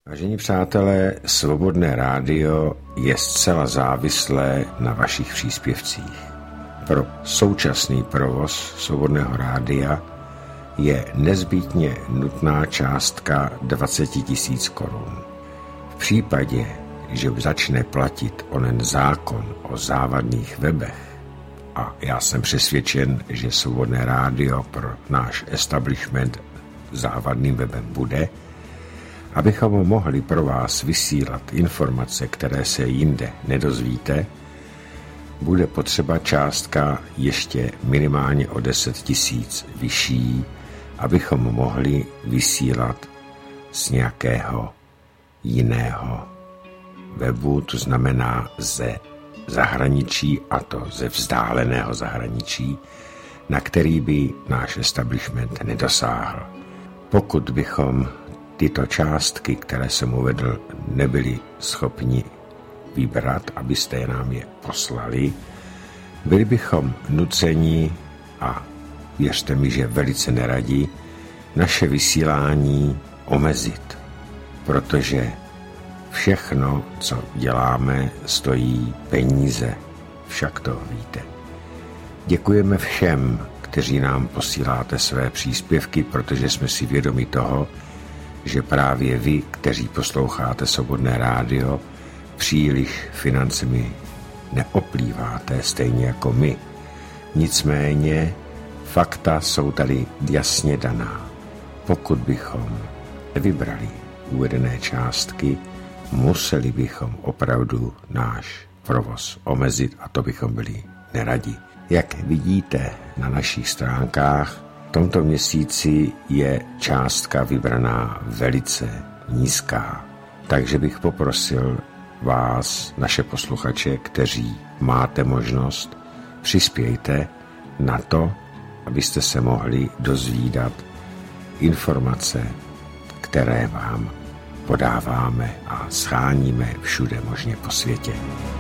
Vážení přátelé, Svobodné rádio je zcela závislé na vašich příspěvcích. Pro současný provoz Svobodného rádia je nezbytně nutná částka 20 000 korun. V případě, že začne platit onen zákon o závadných webech, a já jsem přesvědčen, že Svobodné rádio pro náš establishment závadným webem bude, abychom mohli pro vás vysílat informace, které se jinde nedozvíte, bude potřeba částka ještě minimálně o 10 000 vyšší, abychom mohli vysílat z nějakého jiného webu, to znamená ze zahraničí, a to ze vzdáleného zahraničí, na který by náš establishment nedosáhl. Pokud bychom tyto částky, které jsem uvedl, nebyli schopni vybrat, abyste nám je poslali, byli bychom nuceni, a věřte mi, že velice neradi, naše vysílání omezit, protože všechno, co děláme, stojí peníze, však to víte. Děkujeme všem, kteří nám posíláte své příspěvky, protože jsme si vědomi toho, že právě vy, kteří posloucháte Svobodné rádio, příliš financemi neoplýváte, stejně jako my. Nicméně fakta jsou tady jasně daná. Pokud bychom nevybrali uvedené částky, museli bychom opravdu náš provoz omezit, a to bychom byli neradi. Jak vidíte na našich stránkách, v tomto měsíci je částka vybraná velice nízká. Takže bych poprosil vás, naše posluchače, kteří máte možnost, přispějte na to, abyste se mohli dozvídat informace, které vám podáváme a scháníme všude možně po světě.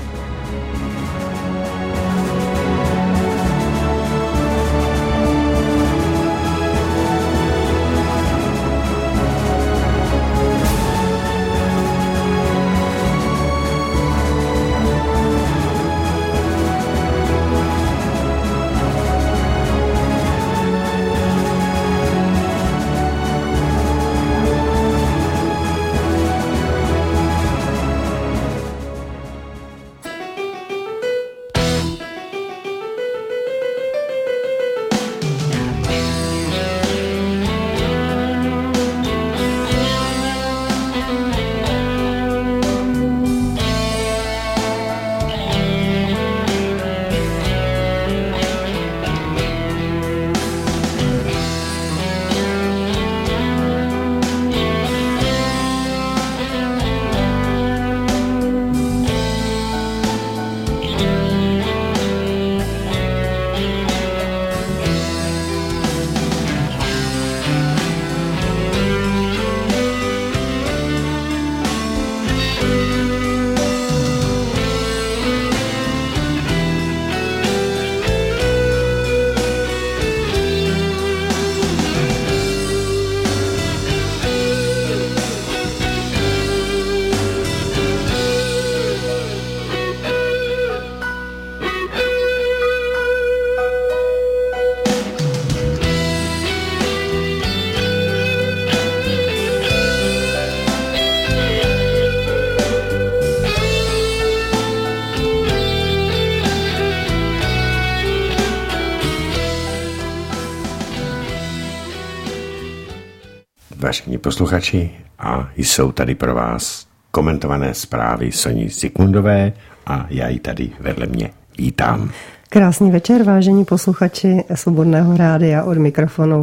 Vážení posluchači, a jsou tady pro vás komentované zprávy Soni Zikmundové a já ji tady vedle mě vítám. Krásný večer, vážení posluchači Svobodného rádia, od mikrofonu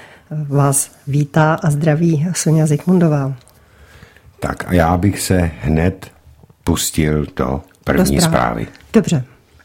vás vítá a zdraví Soňa Zikmundová. Tak a já bych se hned pustil do první zprávy. Dobře.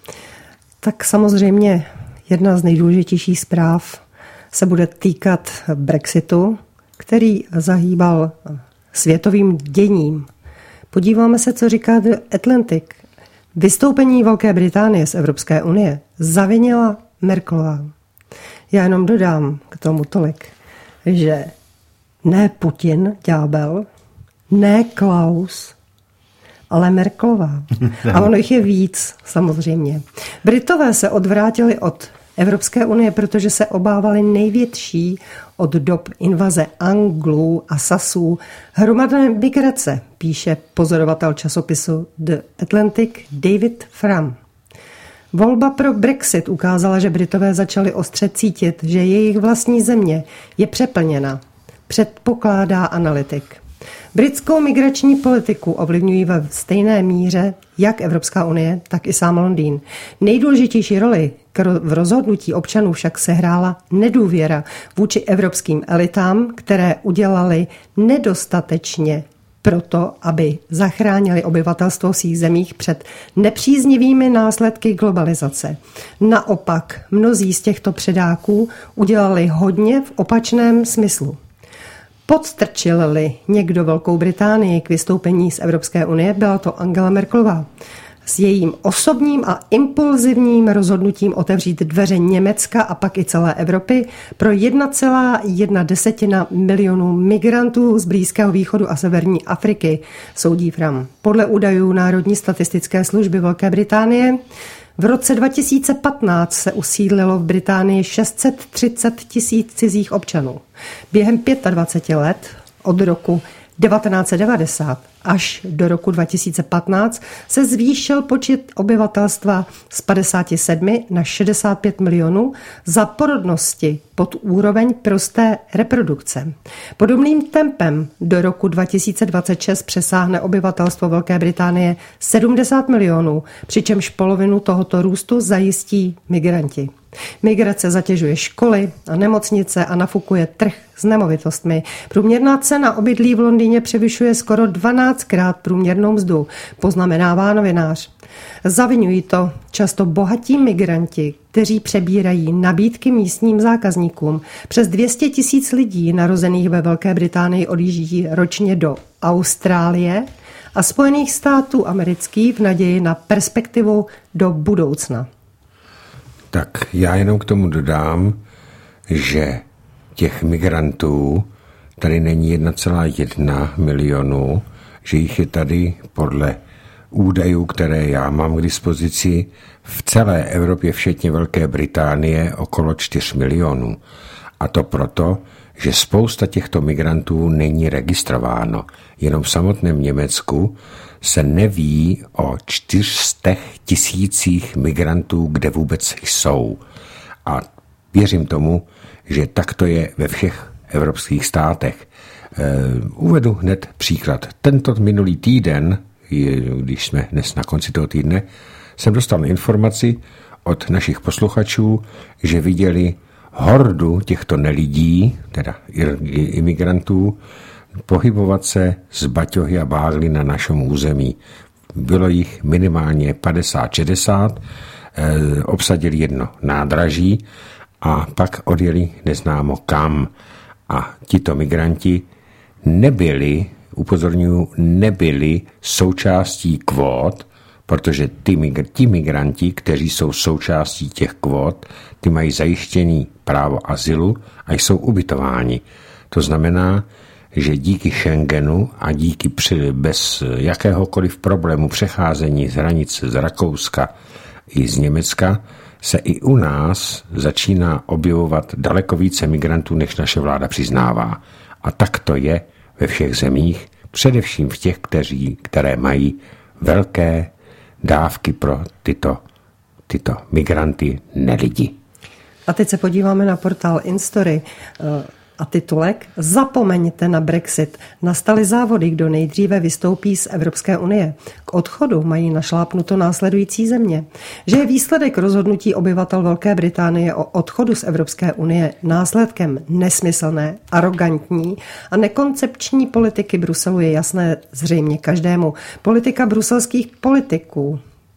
Tak samozřejmě jedna z nejdůležitějších zpráv se bude týkat Brexitu, který zahýbal světovým děním. Podíváme se, co říká The Atlantic. Vystoupení Velké Británie z Evropské unie zavinila Merkelová. Já jenom dodám k tomu tolik, že ne Putin, ďábel, Ne Klaus, ale Merkelová. A ono jich je víc, samozřejmě. Britové se odvrátili od Evropské unie, protože se obávali největší od dob invaze Anglů a Sasů hromadné migrace, píše pozorovatel časopisu The Atlantic David Frum. Volba pro Brexit ukázala, že Britové začali ostře cítit, že jejich vlastní země je přeplněna, předpokládá analytik. Britskou migrační politiku ovlivňují ve stejné míře jak Evropská unie, tak i sám Londýn. Nejdůležitější roli v rozhodnutí občanů však sehrála nedůvěra vůči evropským elitám, které udělali nedostatečně proto, aby zachránili obyvatelstvo v svých zemích před nepříznivými následky globalizace. Naopak, mnozí z těchto předáků udělali hodně v opačném smyslu. Podstrčil-li někdo Velkou Británii k vystoupení z Evropské unie, byla to Angela Merkelová. S jejím osobním a impulzivním rozhodnutím otevřít dveře Německa a pak i celé Evropy pro 1,1 milionu migrantů z Blízkého východu a severní Afriky, soudí Frum. Podle údajů Národní statistické služby Velké Británie v roce 2015 se usídlilo v Británii 630 000 cizích občanů. Během 25 let od roku 1990 až do roku 2015 se zvýšil počet obyvatelstva z 57 na 65 milionů za porodnosti pod úroveň prosté reprodukce. Podobným tempem do roku 2026 přesáhne obyvatelstvo Velké Británie 70 milionů, přičemž polovinu tohoto růstu zajistí migranti. Migrace zatěžuje školy a nemocnice a nafukuje trh s nemovitostmi. Průměrná cena obydlí v Londýně převyšuje skoro 12krát průměrnou mzdu, poznamenává novinář. Zaviňují to často bohatí migranti, kteří přebírají nabídky místním zákazníkům. Přes 200 000 lidí narozených ve Velké Británii odjíždí ročně do Austrálie a Spojených států amerických v naději na perspektivu do budoucna. Tak já jenom k tomu dodám, že těch migrantů tady není 1,1 milionu, že jich je tady podle údajů, které já mám k dispozici, v celé Evropě, včetně Velké Británie, okolo 4 milionů. A to proto, že spousta těchto migrantů není registrováno. Jenom v samotném Německu se neví o 400 000 migrantů, kde vůbec jsou. A věřím tomu, že tak to je ve všech evropských státech. Uvedu hned příklad. Tento minulý týden, když jsme dnes na konci toho týdne, jsem dostal informaci od našich posluchačů, že viděli hordu těchto nelidí, teda imigrantů, pohybovat se z baťohy a bágly na našem území. Bylo jich minimálně 50-60, obsadili jedno nádraží a pak odjeli neznámo kam. A tito migranti nebyli součástí kvót, protože ti migranti, kteří jsou součástí těch kvót, ty mají zajištěný právo azylu a jsou ubytováni. To znamená, že díky Schengenu a díky bez jakéhokoliv problému přecházení z hranic z Rakouska i z Německa se i u nás začíná objevovat daleko více migrantů, než naše vláda přiznává. A tak to je ve všech zemích, především v těch, které mají velké dávky pro tyto migranty nelidi. A teď se podíváme na portál Instory a titulek Zapomeňte na Brexit. Nastaly závody, kdo nejdříve vystoupí z Evropské unie. K odchodu mají našlápnuto následující země. Že je výsledek rozhodnutí obyvatel Velké Británie o odchodu z Evropské unie následkem nesmyslné, arrogantní a nekoncepční politiky Bruselu je jasné zřejmě každému. Politika bruselských politiků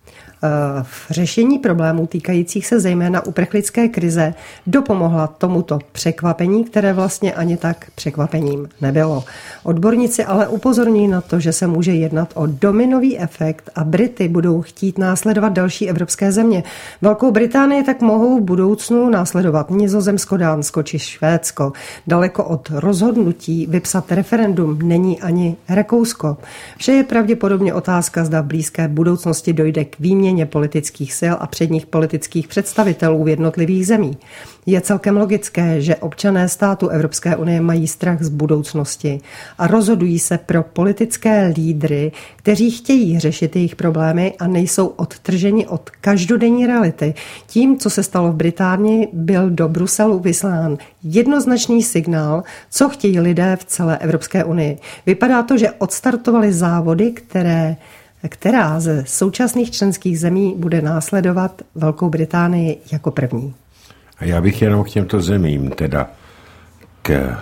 v řešení problémů týkajících se zejména uprchlické krize dopomohla tomuto překvapení, které vlastně ani tak překvapením nebylo. Odborníci ale upozorní na to, že se může jednat o dominový efekt a Brity budou chtít následovat další evropské země. Velkou Británii tak mohou v budoucnu následovat Nizozemsko, Dánsko či Švédsko. Daleko od rozhodnutí vypsat referendum není ani Rakousko. Vše je pravděpodobně otázka, zda v blízké budoucnosti dojde k výměně politických sil a předních politických představitelů v jednotlivých zemí. Je celkem logické, že občané státu Evropské unie mají strach z budoucnosti a rozhodují se pro politické lídry, kteří chtějí řešit jejich problémy a nejsou odtrženi od každodenní reality. Tím, co se stalo v Británii, byl do Bruselu vyslán jednoznačný signál, co chtějí lidé v celé Evropské unii. Vypadá to, že odstartovaly závody, která ze současných členských zemí bude následovat Velkou Británii jako první. A já bych jenom k těmto zemím, teda k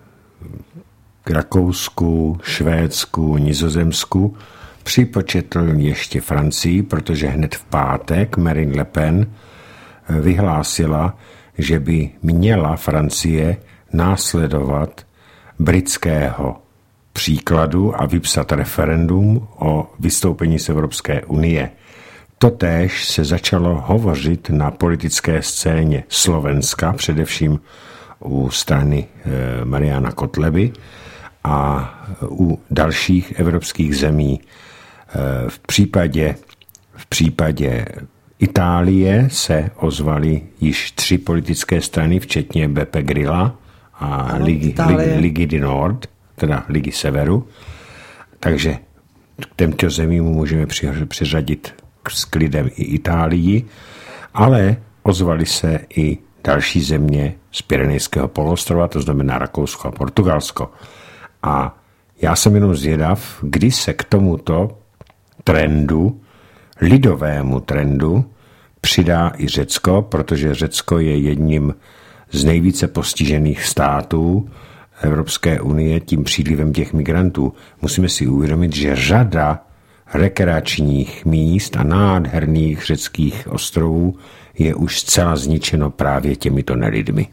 Rakousku, Švédsku, Nizozemsku, připočetl ještě Francii, protože hned v pátek Marine Le Pen vyhlásila, že by měla Francie následovat britského příkladu a vypsat referendum o vystoupení z Evropské unie. Totéž se začalo hovořit na politické scéně Slovenska, především u strany Mariana Kotleby a u dalších evropských zemí. V případě Itálie se ozvaly již 3 politické strany, včetně Beppe Grilla a Ligy di Nord, teda Ligy Severu. Takže k těmto zemím můžeme přiřadit s klidem i Itálii, ale ozvaly se i další země z Pyrenejského poloostrova, to znamená Rakousko a Portugalsko. A já jsem jenom zvědav, kdy se k tomuto trendu, lidovému trendu, přidá i Řecko, protože Řecko je jedním z nejvíce postižených států Evropské unie tím přílivem těch migrantů. Musíme si uvědomit, že řada rekreačních míst a nádherných řeckých ostrovů je už zcela zničeno právě těmito nelidmi.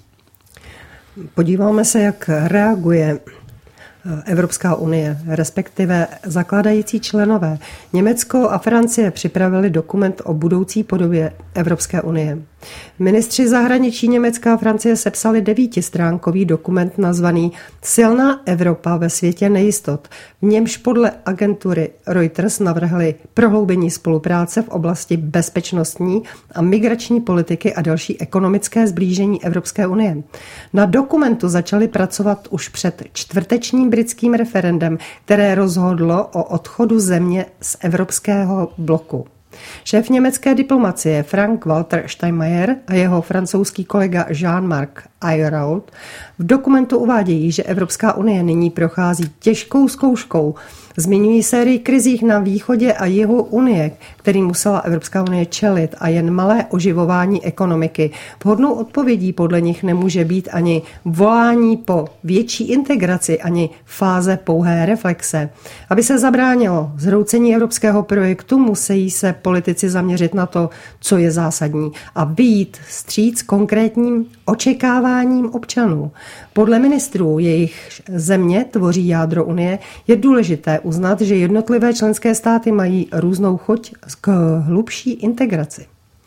Podíváme se, jak reaguje Evropská unie, respektive zakládající členové. Německo a Francie připravili dokument o budoucí podobě Evropské unie. Ministři zahraničí Německa a Francie sepsali 9stránkový dokument nazvaný Silná Evropa ve světě nejistot. V němž podle agentury Reuters navrhli prohloubení spolupráce v oblasti bezpečnostní a migrační politiky a další ekonomické sblížení Evropské unie. Na dokumentu začali pracovat už před čtvrtečním britským referendem, které rozhodlo o odchodu země z evropského bloku. Šéf německé diplomacie Frank-Walter Steinmeier a jeho francouzský kolega Jean-Marc Ayrault v dokumentu uvádějí, že Evropská unie nyní prochází těžkou zkouškou. Zmiňují sérii krizích na východě a jihu unie, kterým musela Evropská unie čelit, a jen malé oživování ekonomiky. Vhodnou odpovědí podle nich nemůže být ani volání po větší integraci, ani fáze pouhé reflexe. Aby se zabránilo zhroucení evropského projektu, musí se politici zaměřit na to, co je zásadní, a vyjít vstříc konkrétním očekáváním občanů. Podle ministrů, jejich země tvoří jádro unie, je důležité uznat, že jednotlivé členské státy mají různou chuť k hlubší integraci.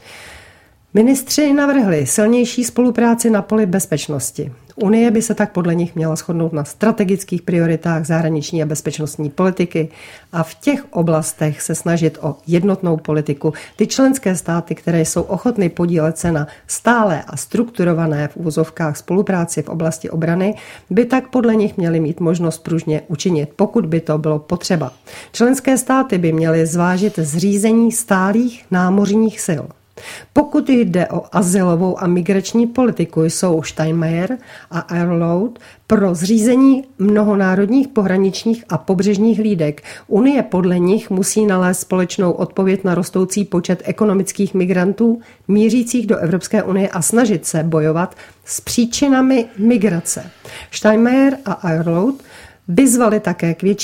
Ministři navrhli silnější spolupráci na poli bezpečnosti. Unie by se tak podle nich měla shodnout na strategických prioritách zahraniční a bezpečnostní politiky a v těch oblastech se snažit o jednotnou politiku. Ty členské státy, které jsou ochotny podílet se na stálé a strukturované v uvozovkách spolupráci v oblasti obrany, by tak podle nich měly mít možnost pružně učinit, pokud by to bylo potřeba. Členské státy by měly zvážit zřízení stálých námořních sil. Pokud jde o azylovou a migrační politiku, jsou Steinmeier a Ayrault pro zřízení mnohonárodních pohraničních a pobřežních hlídek. Unie podle nich musí nalézt společnou odpověď na rostoucí počet ekonomických migrantů mířících do Evropské unie a snažit se bojovat s příčinami migrace. Steinmeier a Ayrault vyzvali také k větší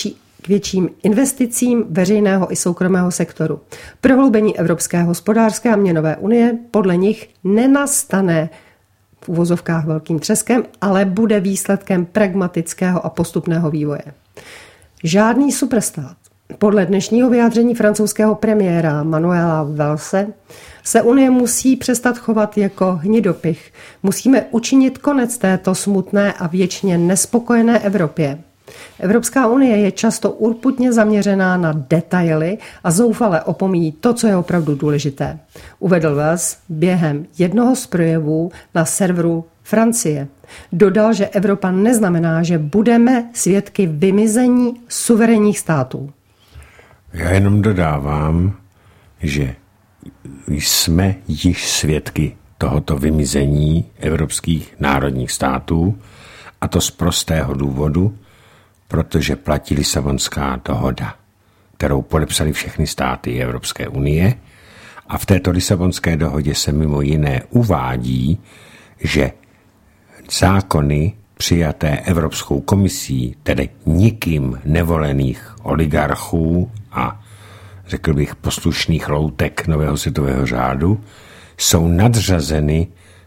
k větším investicím veřejného i soukromého sektoru. Prohloubení Evropské hospodářské a měnové unie podle nich nenastane v uvozovkách velkým třeskem, ale bude výsledkem pragmatického a postupného vývoje. Žádný superstát. Podle dnešního vyjádření francouzského premiéra Manuela Vallse se Unie musí přestat chovat jako hnidopich. Musíme učinit konec této smutné a věčně nespokojené Evropě. Evropská unie je často urputně zaměřená na detaily a zoufale opomíjí to, co je opravdu důležité. Uvedl Valls během jednoho z projevů na serveru Francie. Dodal, že Evropa neznamená, že budeme svědky vymizení suverénních států. Já jenom dodávám, že jsme již svědky tohoto vymizení evropských národních států, a to z prostého důvodu, protože platí Lisabonská dohoda, kterou podepsali všechny státy Evropské unie, a v této Lisabonské dohodě se mimo jiné uvádí, že zákony přijaté Evropskou komisí, tedy nikým nevolených oligarchů a řekl bych poslušných loutek nového světového řádu, jsou nadřazeny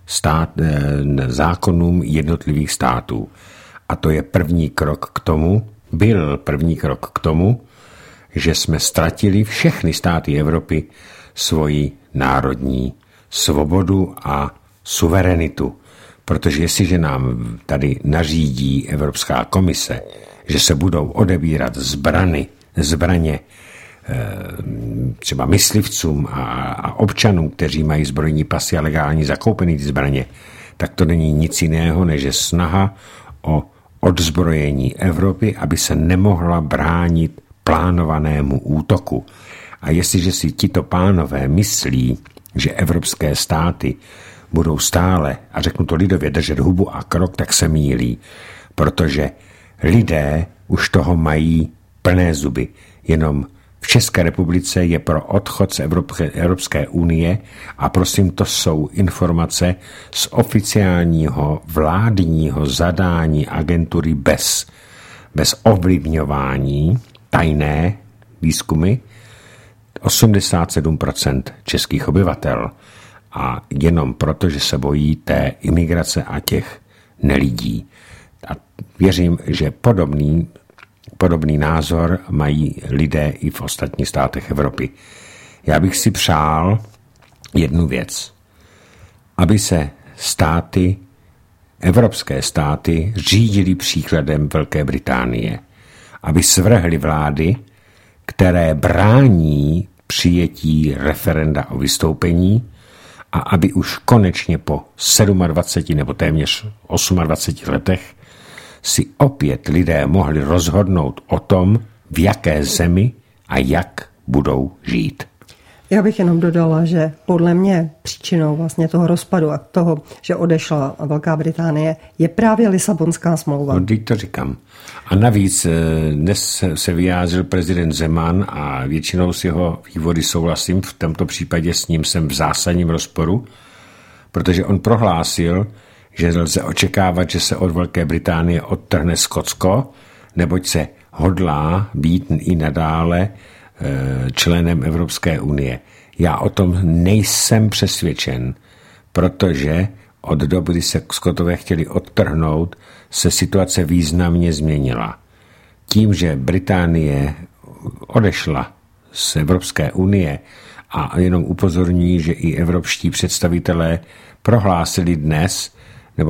zákonům jednotlivých států. A to je první krok k tomu, že jsme ztratili všechny státy Evropy svoji národní svobodu a suverenitu. Protože jestliže nám tady nařídí Evropská komise, že se budou odebírat zbraně třeba myslivcům a občanům, kteří mají zbrojní pasy a legálně zakoupený ty zbraně, tak to není nic jiného, než je snaha o odzbrojení Evropy, aby se nemohla bránit plánovanému útoku. A jestliže si tito pánové myslí, že evropské státy budou stále, a řeknu to lidově, držet hubu a krok, tak se mýlí, protože lidé už toho mají plné zuby. Jenom v České republice je pro odchod z Evropské unie, a prosím, to jsou informace z oficiálního vládního zadání agentury bez ovlivňování, tajné výzkumy, 87% českých obyvatel. A jenom proto, že se bojí té imigrace a těch nelidí. A věřím, že podobný názor mají lidé i v ostatních státech Evropy. Já bych si přál jednu věc. Aby se evropské státy řídily příkladem Velké Británie. Aby svrhly vlády, které brání přijetí referenda o vystoupení, a aby už konečně po 27 nebo téměř 28 letech si opět lidé mohli rozhodnout o tom, v jaké zemi a jak budou žít. Já bych jenom dodala, že podle mě příčinou vlastně toho rozpadu a toho, že odešla Velká Británie, je právě Lisabonská smlouva. No, teď to říkám. A navíc dnes se vyjádřil prezident Zeman a většinou s jeho vývody souhlasím, v tomto případě s ním jsem v zásadním rozporu, protože on prohlásil, že lze očekávat, že se od Velké Británie odtrhne Skotsko, neboť se hodlá být i nadále členem Evropské unie. Já o tom nejsem přesvědčen, protože od doby, kdy se Skotové chtěli odtrhnout, se situace významně změnila. Tím, že Británie odešla z Evropské unie, a jenom upozorňuji, že i evropští představitelé prohlásili dnes, nebo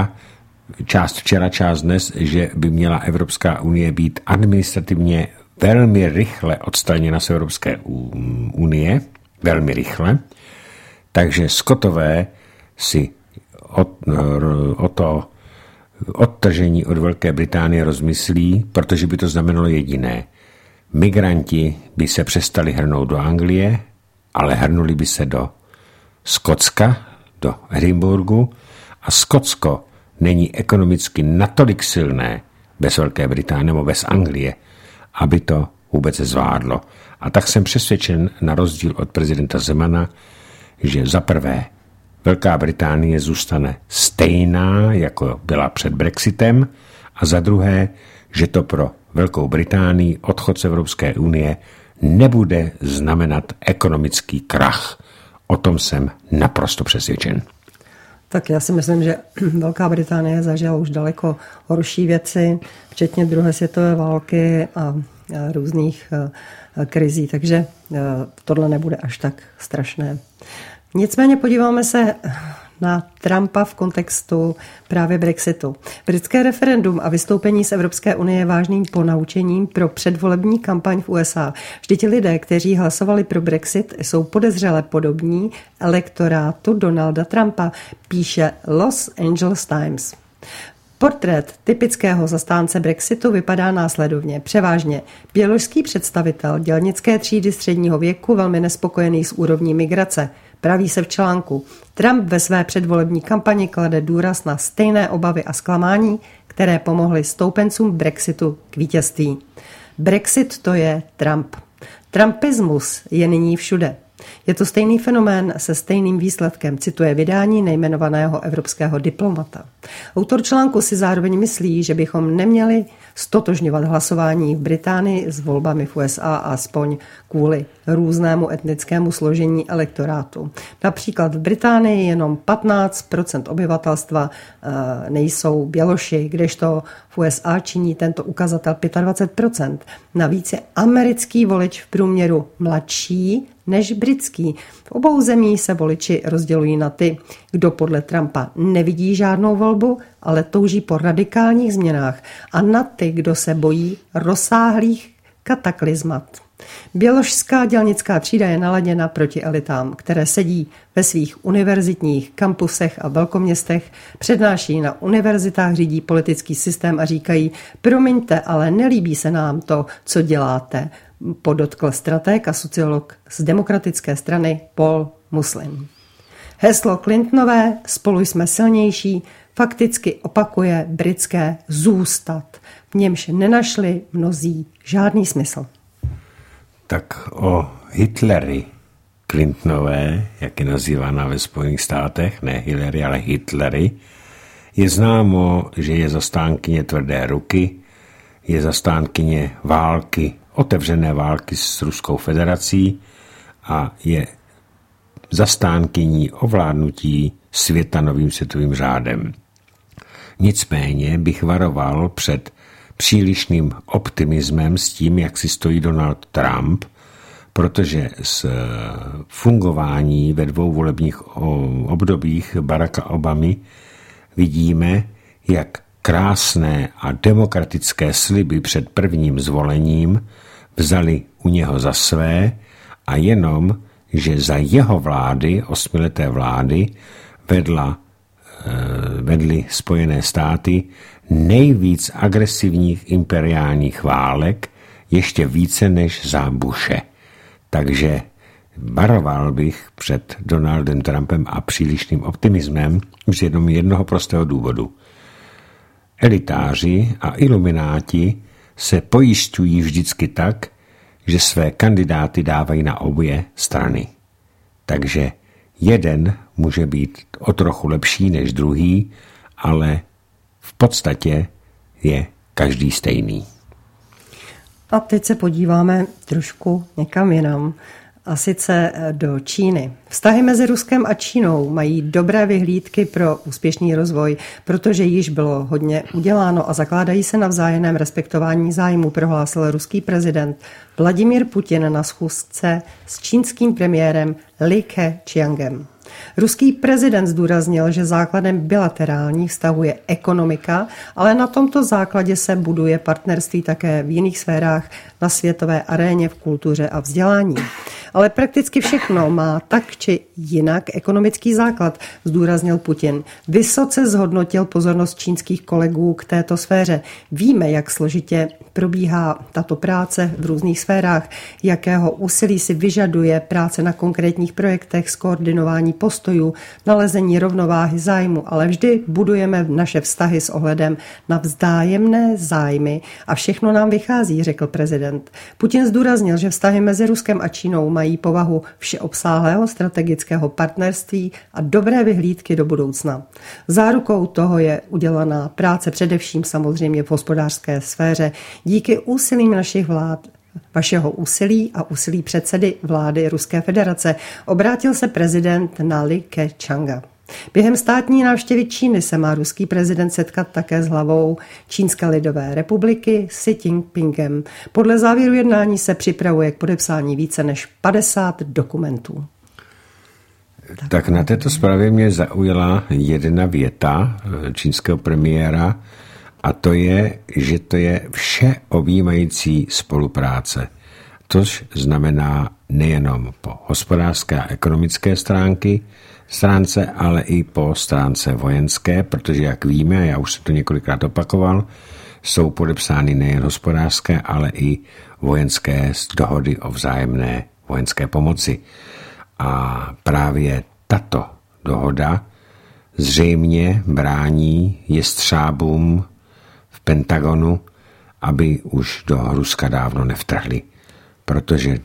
část dnes, že by měla Evropská unie být administrativně velmi rychle odstraněna z Evropské unie, velmi rychle, takže Skotové si o to odtržení od Velké Británie rozmyslí, protože by to znamenalo jediné. Migranti by se přestali hrnout do Anglie, ale hrnuli by se do Skotska, do Edinburghu, a Skotsko není ekonomicky natolik silné bez Velké Británie nebo bez Anglie, aby to vůbec zvládlo. A tak jsem přesvědčen, na rozdíl od prezidenta Zemana, že za prvé Velká Británie zůstane stejná, jako byla před Brexitem, a za druhé, že to pro Velkou Británii odchod z Evropské unie nebude znamenat ekonomický krach. O tom jsem naprosto přesvědčen. Tak já si myslím, že Velká Británie zažila už daleko horší věci, včetně druhé světové války a různých krizí, takže tohle nebude až tak strašné. Nicméně podíváme se na Trumpa v kontextu právě Brexitu. Britské referendum a vystoupení z Evropské unie je vážným ponaučením pro předvolební kampaň v USA. Vždyť lidé, kteří hlasovali pro Brexit, jsou podezřele podobní elektorátu Donalda Trumpa, píše Los Angeles Times. Portrét typického zastánce Brexitu vypadá následovně. Převážně běložský představitel dělnické třídy středního věku, velmi nespokojený s úrovní migrace. Praví se v článku. Trump ve své předvolební kampani klade důraz na stejné obavy a zklamání, které pomohly stoupencům Brexitu k vítězství. Brexit to je Trump. Trumpismus je nyní všude. Je to stejný fenomén se stejným výsledkem, cituje vydání nejmenovaného evropského diplomata. Autor článku si zároveň myslí, že bychom neměli stotožňovat hlasování v Británii s volbami v USA aspoň kvůli různému etnickému složení elektorátu. Například v Británii jenom 15% obyvatelstva nejsou Běloši, kdežto v USA činí tento ukazatel 25%. Navíc je americký volič v průměru mladší než britský. V obou zemí se voliči rozdělují na ty, kdo podle Trumpa nevidí žádnou volbu, ale touží po radikálních změnách, a na ty, kdo se bojí rozsáhlých kataklizmat. Běložská dělnická třída je naladěna proti elitám, které sedí ve svých univerzitních kampusech a velkoměstech, přednáší na univerzitách, řídí politický systém a říkají: promiňte, ale nelíbí se nám to, co děláte, podotkl stratég a sociolog z demokratické strany Paul Muslim. Heslo Clintonové "Spolu jsme silnější" fakticky opakuje britské zůstat, v němž nenašli mnozí žádný smysl. Tak o Hitlery Clintonové, jak je nazývána ve Spojených státech, ne Hillary, ale Hitlery, je známo, že je zastánkyně tvrdé ruky, je zastánkyně války, otevřené války s Ruskou federací a je zastánkyní ovládnutí světa novým světovým řádem. Nicméně bych varoval před přílišným optimismem s tím, jak si stojí Donald Trump, protože z fungování ve dvou volebních obdobích Baracka Obamy vidíme, jak krásné a demokratické sliby před prvním zvolením vzali u něho za své a jenom, že za jeho vlády, 8leté vlády, vedly Spojené státy nejvíc agresivních imperiálních válek, ještě více než za Bushe. Takže varoval bych před Donaldem Trumpem a přílišným optimismem z jednoho prostého důvodu. Elitáři a ilumináti se pojišťují vždycky tak, že své kandidáty dávají na obě strany. Takže jeden může být o trochu lepší než druhý, ale v podstatě je každý stejný. A teď se podíváme trošku někam jinam, a sice do Číny. Vztahy mezi Ruskem a Čínou mají dobré vyhlídky pro úspěšný rozvoj, protože již bylo hodně uděláno a zakládají se na vzájemném respektování zájmu, prohlásil ruský prezident Vladimír Putin na schůzce s čínským premiérem Li Keqiangem. Ruský prezident zdůraznil, že základem bilaterálních vztahů je ekonomika, ale na tomto základě se buduje partnerství také v jiných sférách na světové aréně, v kultuře a vzdělání. Ale prakticky všechno má tak či jinak ekonomický základ, zdůraznil Putin. Vysoce zhodnotil pozornost čínských kolegů k této sféře. Víme, jak složitě probíhá tato práce v různých sférách, jakého úsilí si vyžaduje práce na konkrétních projektech, skoordinování postojů, nalezení rovnováhy zájmu, ale vždy budujeme naše vztahy s ohledem na vzájemné zájmy a všechno nám vychází, řekl prezident. Putin zdůraznil, že vztahy mezi Ruskem a Čínou mají povahu všeobsáhlého strategického partnerství a dobré vyhlídky do budoucna. Zárukou toho je udělaná práce především samozřejmě v hospodářské sféře, Díky úsilím našich vlád, vašeho úsilí a úsilí předsedy vlády Ruské federace, obrátil se prezident na Li Keqianga. Během státní návštěvy Číny se má ruský prezident setkat také s hlavou Čínské lidové republiky Xi Jinpingem. Podle závěru jednání se připravuje k podepsání více než 50 dokumentů. Tak na této zprávě mě zaujala jedna věta čínského premiéra, a to je, že to je všeobjímající spolupráce. Což znamená nejenom po hospodářské a ekonomické stránce, ale i po stránce vojenské, protože jak víme, a já už jsem to několikrát opakoval, jsou podepsány nejen hospodářské, ale i vojenské dohody o vzájemné vojenské pomoci. A právě tato dohoda zřejmě brání jestřábům v Pentagonu, aby už do Ruska dávno nevtrhli. Protože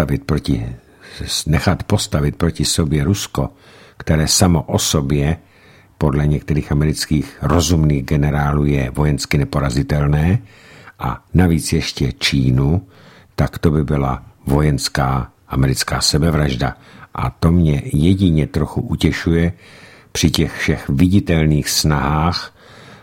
nechat postavit proti sobě Rusko, které samo o sobě podle některých amerických rozumných generálů je vojensky neporazitelné, a navíc ještě Čínu, tak to by byla vojenská americká sebevražda. A to mě jedině trochu utěšuje při těch všech viditelných snahách,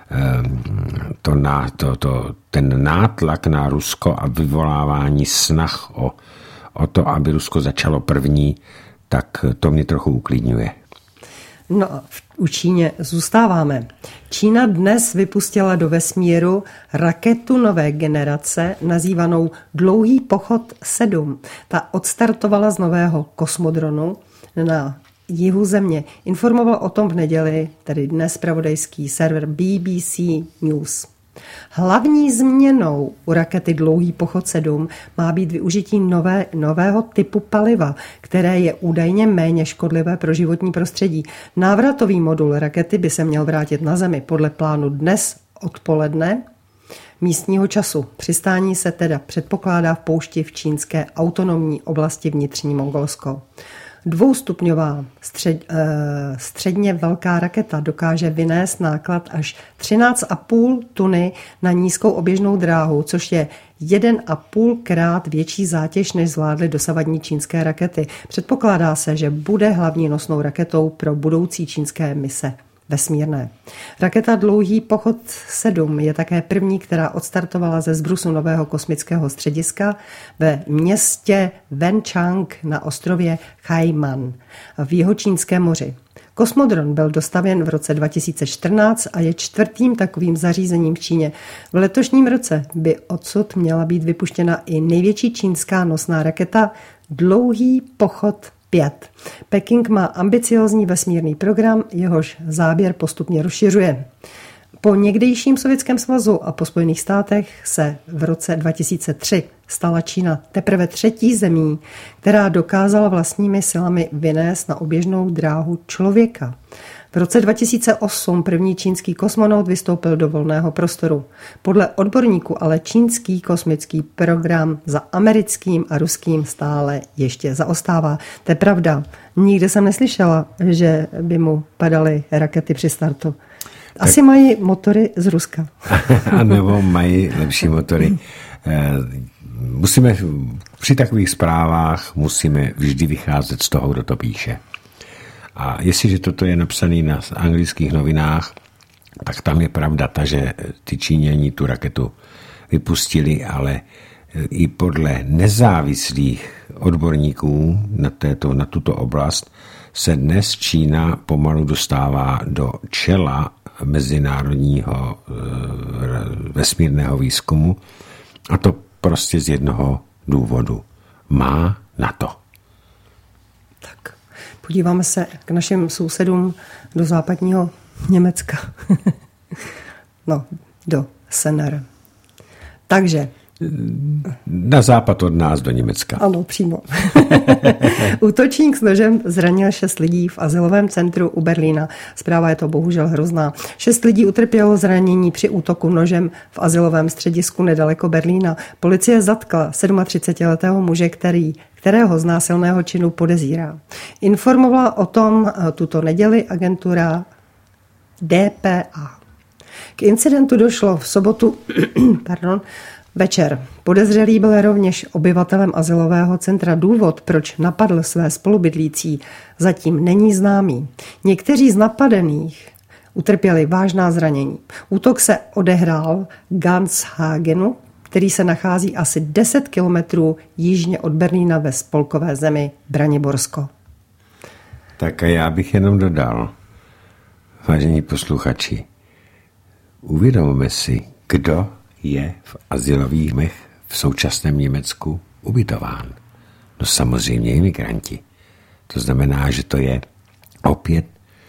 ten nátlak na Rusko a vyvolávání snah o to, aby Rusko začalo první, tak to mě trochu uklidňuje. No, u Číně zůstáváme. Čína dnes vypustila do vesmíru raketu nové generace, nazývanou Dlouhý pochod 7. Ta odstartovala z nového kosmodronu na jihu země. Informoval o tom v neděli, tedy dnes zpravodajský server BBC News. Hlavní změnou u rakety Dlouhý pochod 7 má být využití nového typu paliva, které je údajně méně škodlivé pro životní prostředí. Návratový modul rakety by se měl vrátit na Zemi podle plánu dnes odpoledne místního času. Přistání se teda předpokládá v poušti v čínské autonomní oblasti Vnitřní Mongolsko. Dvoustupňová středně velká raketa dokáže vynést náklad až 13,5 tuny na nízkou oběžnou dráhu, což je 1,5krát větší zátěž, než zvládly dosavadní čínské rakety. Předpokládá se, že bude hlavní nosnou raketou pro budoucí čínské mise vesmírné. Raketa Dlouhý pochod 7 je také první, která odstartovala ze zbrusu nového kosmického střediska ve městě Wenchang na ostrově Hainan v Jihočínském moři. Kosmodron byl dostavěn v roce 2014 a je čtvrtým takovým zařízením v Číně. V letošním roce by odsud měla být vypuštěna i největší čínská nosná raketa Dlouhý pochod 5. Peking má ambiciózní vesmírný program, jehož záběr postupně rozšiřuje. Po někdejším Sovětském svazu a po Spojených státech se v roce 2003 stala Čína teprve třetí zemí, která dokázala vlastními silami vynést na oběžnou dráhu člověka. V roce 2008 první čínský kosmonaut vystoupil do volného prostoru. Podle odborníků ale čínský kosmický program za americkým a ruským stále ještě zaostává. To je pravda. Nikde jsem neslyšela, že by mu padaly rakety při startu. Asi mají motory z Ruska. A nebo mají lepší motory. Při takových zprávách musíme vždy vycházet z toho, kdo to píše. A jestliže toto je napsané na anglických novinách, tak tam je pravda ta, že ty Číňani tu raketu vypustili, ale i podle nezávislých odborníků na tuto oblast se dnes Čína pomalu dostává do čela mezinárodního vesmírného výzkumu, a to prostě z jednoho důvodu. Má na to. Tak, podíváme se k našim sousedům do západního Německa. Do SNR. Takže na západ od nás do Německa. Ano, přímo. Útočník s nožem zranil 6 lidí v azylovém centru u Berlína. Zpráva je to bohužel hrozná. 6 lidí utrpělo zranění při útoku nožem v azylovém středisku nedaleko Berlína. Policie zatkla 37letého muže, kterého z násilného činu podezírá. Informovala o tom tuto neděli agentura DPA. K incidentu došlo v sobotu Večer. Podezřelý byl rovněž obyvatelem azylového centra. Důvod, proč napadl své spolubydlící, zatím není známý. Někteří z napadených utrpěli vážná zranění. Útok se odehrál v Ganshagenu, který se nachází asi 10 kilometrů jižně od Berlína ve spolkové zemi Braniborsko. Tak a já bych jenom dodal, vážení posluchači, uvědomme si, kdo je v azylových domech v současném Německu ubytován. No samozřejmě imigranti. To znamená, že to je opět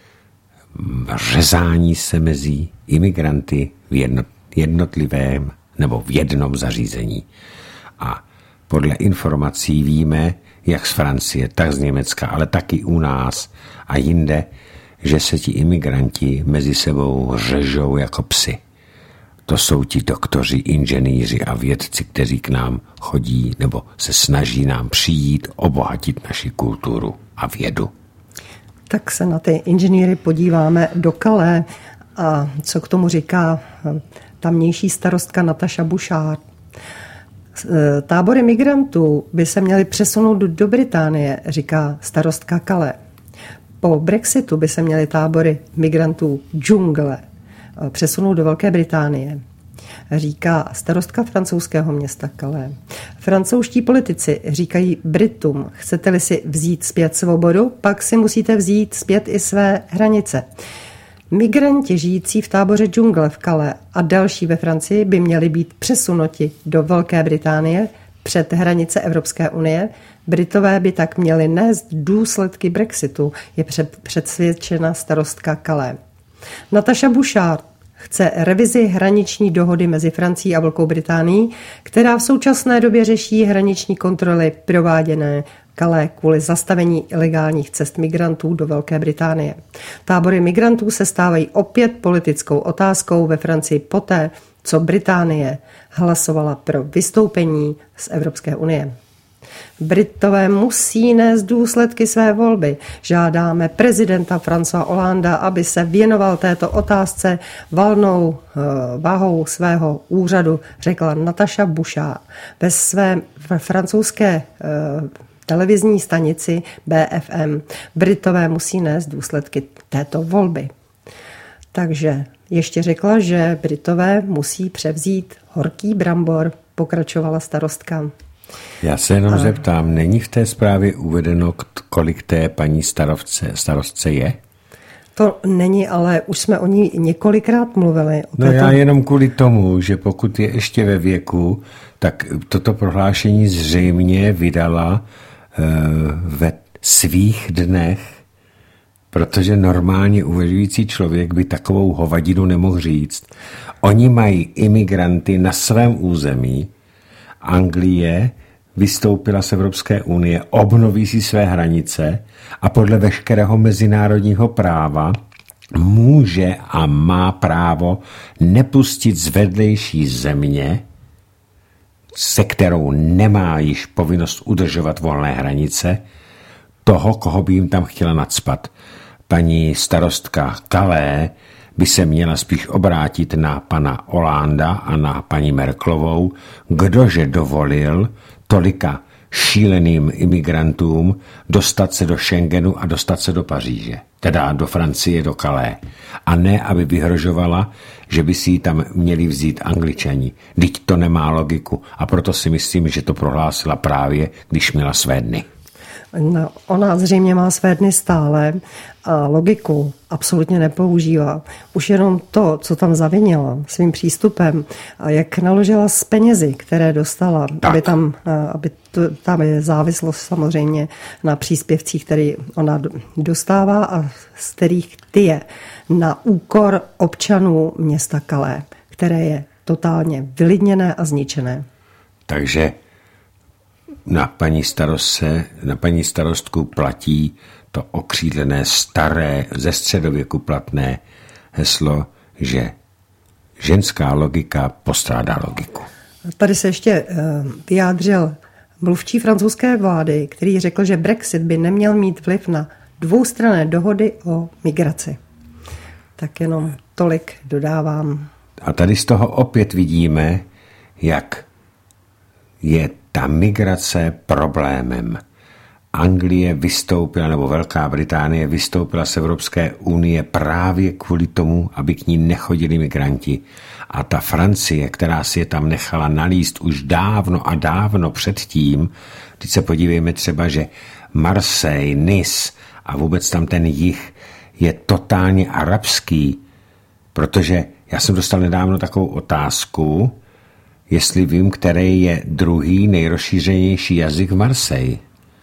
řezání se mezi imigranty v jednotlivém nebo v jednom zařízení. A podle informací víme, jak z Francie, tak z Německa, ale taky u nás a jinde, že se ti imigranti mezi sebou řežou jako psy. To jsou ti doktoři, inženýři a vědci, kteří k nám chodí nebo se snaží nám přijít, obohatit naši kulturu a vědu. Tak se na ty inženýry podíváme do Calais a co k tomu říká tamnější starostka Nataša Bouchard. Tábory migrantů by se měly přesunout do Británie, říká starostka Calais. Po Brexitu by se měly tábory migrantů džungle přesunout do Velké Británie, říká starostka francouzského města Calais. Francouzští politici říkají Britům, chcete-li si vzít zpět svobodu, pak si musíte vzít zpět i své hranice. Migranti žijící v táboře džungle v Calais a další ve Francii by měli být přesunuti do Velké Británie před hranice Evropské unie. Britové by tak měli nést důsledky Brexitu, je přesvědčena starostka Calais. Nataša Bouchard chce revizi hraniční dohody mezi Francií a Velkou Británií, která v současné době řeší hraniční kontroly prováděné Calais kvůli zastavení ilegálních cest migrantů do Velké Británie. Tábory migrantů se stávají opět politickou otázkou ve Francii poté, co Británie hlasovala pro vystoupení z Evropské unie. Britové musí nést důsledky své volby. Žádáme prezidenta Françoise Hollanda, aby se věnoval této otázce valnou váhou svého úřadu, řekla Nataša Bouchard ve své francouzské televizní stanici BFM. Britové musí nést důsledky této volby. Takže ještě řekla, že Britové musí převzít horký brambor, pokračovala starostka. Já se jenom zeptám, není v té zprávě uvedeno, kolik té paní starostce je? To není, ale už jsme o ní několikrát mluvili. Já jenom kvůli tomu, že pokud je ještě ve věku, tak toto prohlášení zřejmě vydala ve svých dnech, protože normálně uvažující člověk by takovou hovadinu nemohl říct. Oni mají imigranty na svém území, Anglie vystoupila z Evropské unie, obnoví si své hranice a podle veškerého mezinárodního práva může a má právo nepustit z vedlejší země, se kterou nemá již povinnost udržovat volné hranice, toho, koho by jim tam chtěla nacpat. Paní starostka Calais by se měla spíš obrátit na pana Hollanda a na paní Merkelovou, kdože dovolil tolika šíleným imigrantům dostat se do Schengenu a dostat se do Paříže, teda do Francie, do Calais. A ne, aby vyhrožovala, že by si ji tam měli vzít Angličani. Vždyť to nemá logiku a proto si myslím, že to prohlásila právě, když měla své dny. No, ona zřejmě má své dny stále a logiku absolutně nepoužívá. Už jenom to, co tam zavinila svým přístupem a jak naložila s penězi, které dostala, tam je závislost samozřejmě na příspěvcích, které ona dostává a z kterých ty je na úkor občanů města Calais, které je totálně vylidněné a zničené. Takže na paní starostku platí to okřídlené staré, ze středověku platné heslo, že ženská logika postrádá logiku. Tady se ještě vyjádřil mluvčí francouzské vlády, který řekl, že Brexit by neměl mít vliv na dvoustranné dohody o migraci. Tak jenom tolik dodávám. A tady z toho opět vidíme, jak je ta migrace problémem. Anglie vystoupila, nebo Velká Británie vystoupila z Evropské unie právě kvůli tomu, aby k ní nechodili migranti. A ta Francie, která si je tam nechala nalíst už dávno a dávno předtím, teď se podívejme třeba, že Marseille, Nice a vůbec tam ten jih je totálně arabský, protože já jsem dostal nedávno takovou otázku, jestli vím, který je druhý nejrozšířenější jazyk v Marseille.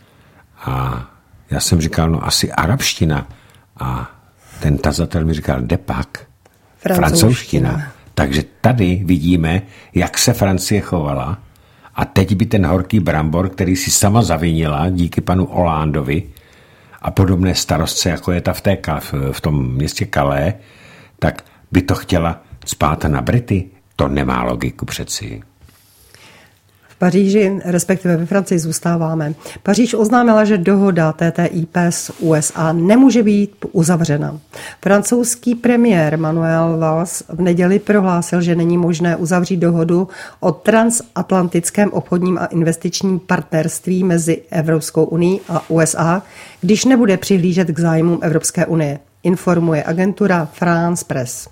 A já jsem říkal, no asi arabština. A ten tazatel mi říkal, depak, francouzština. Takže tady vidíme, jak se Francie chovala. A teď by ten horký brambor, který si sama zavinila díky panu Hollandovi a podobné starostce, jako je ta v tom městě Calais, tak by to chtěla cpát na Brity. To nemá logiku přeci. V Paříži, respektive ve Francii zůstáváme. Paříž oznámila, že dohoda TTIP s USA nemůže být uzavřena. Francouzský premiér Manuel Valls v neděli prohlásil, že není možné uzavřít dohodu o transatlantickém obchodním a investičním partnerství mezi Evropskou unií a USA, když nebude přihlížet k zájmům Evropské unie, informuje agentura France Press.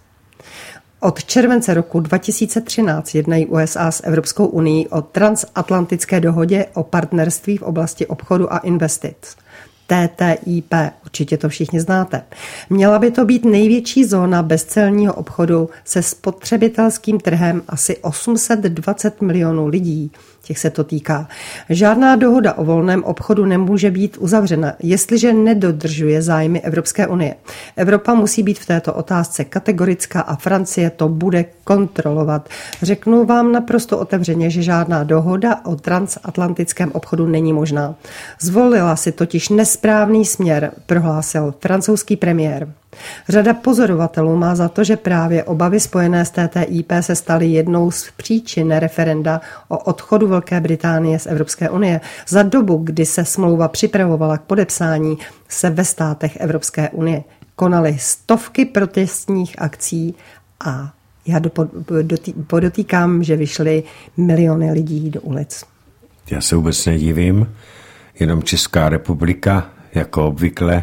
Od července roku 2013 jednají USA s Evropskou unií o transatlantické dohodě o partnerství v oblasti obchodu a investic. TTIP, určitě to všichni znáte. Měla by to být největší zóna bezcelního obchodu se spotřebitelským trhem asi 820 milionů lidí. Těch se to týká. Žádná dohoda o volném obchodu nemůže být uzavřena, jestliže nedodržuje zájmy Evropské unie. Evropa musí být v této otázce kategorická a Francie to bude kontrolovat. Řeknu vám naprosto otevřeně, že žádná dohoda o transatlantickém obchodu není možná. Zvolila si totiž nesprávný směr, prohlásil francouzský premiér. Řada pozorovatelů má za to, že právě obavy spojené s TTIP se staly jednou z příčin referenda o odchodu Velké Británie z Evropské unie. Za dobu, kdy se smlouva připravovala k podepsání, se ve státech Evropské unie konaly stovky protestních akcí a já podotýkám, že vyšly miliony lidí do ulic. Já se vůbec nedivím, jenom Česká republika, jako obvykle,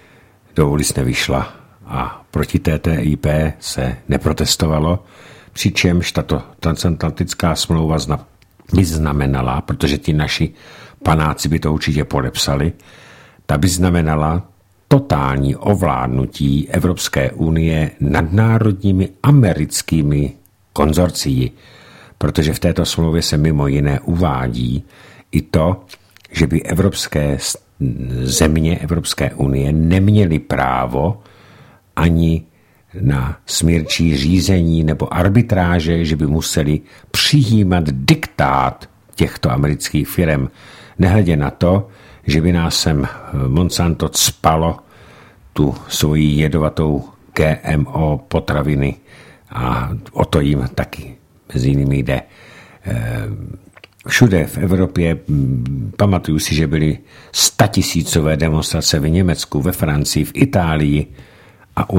do ulic nevyšla a proti TTIP se neprotestovalo, přičemž tato transatlantická smlouva by znamenala, protože ti naši panáci by to určitě podepsali, ta by znamenala totální ovládnutí Evropské unie nadnárodními americkými konzorcii, protože v této smlouvě se mimo jiné uvádí i to, že by evropské země Evropské unie neměly právo ani na smírčí řízení nebo arbitráže, že by museli přijímat diktát těchto amerických firem. Nehledě na to, že by nás sem Monsanto cpalo tu svoji jedovatou GMO potraviny a o to jim taky mezi jinými jde. Všude v Evropě, pamatuju si, že byly 100 000 demonstrace v Německu, ve Francii, v Itálii a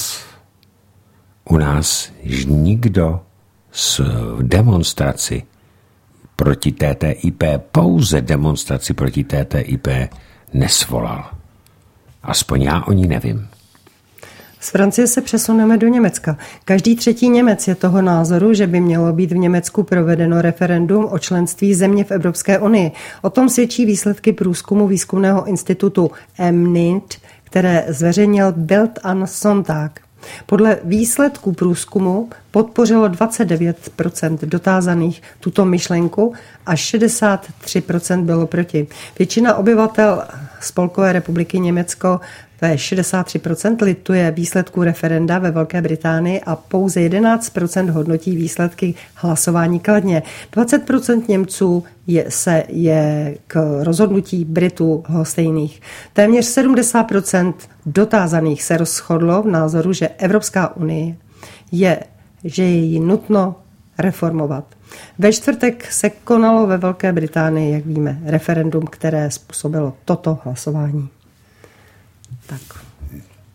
u nás nikdo s demonstraci proti TTIP, pouze demonstraci proti TTIP nesvolal. Aspoň já o ní nevím. Z Francie se přesuneme do Německa. Každý třetí Němec je toho názoru, že by mělo být v Německu provedeno referendum o členství země v Evropské unii. O tom svědčí výsledky průzkumu výzkumného institutu MNIT, které zveřejnil Bild am Sonntag. Podle výsledků průzkumu podpořilo 29% dotázaných tuto myšlenku a 63% bylo proti. Většina obyvatel Spolkové republiky Německo, to je 63%, lituje výsledků referenda ve Velké Británii a pouze 11% hodnotí výsledky hlasování kladně. 20% Němců je k rozhodnutí Britů lhostejných. Téměř 70% dotázaných se rozhodlo v názoru, že Evropská unie že je ji nutno reformovat. Ve čtvrtek se konalo ve Velké Británii, jak víme, referendum, které způsobilo toto hlasování. Tak.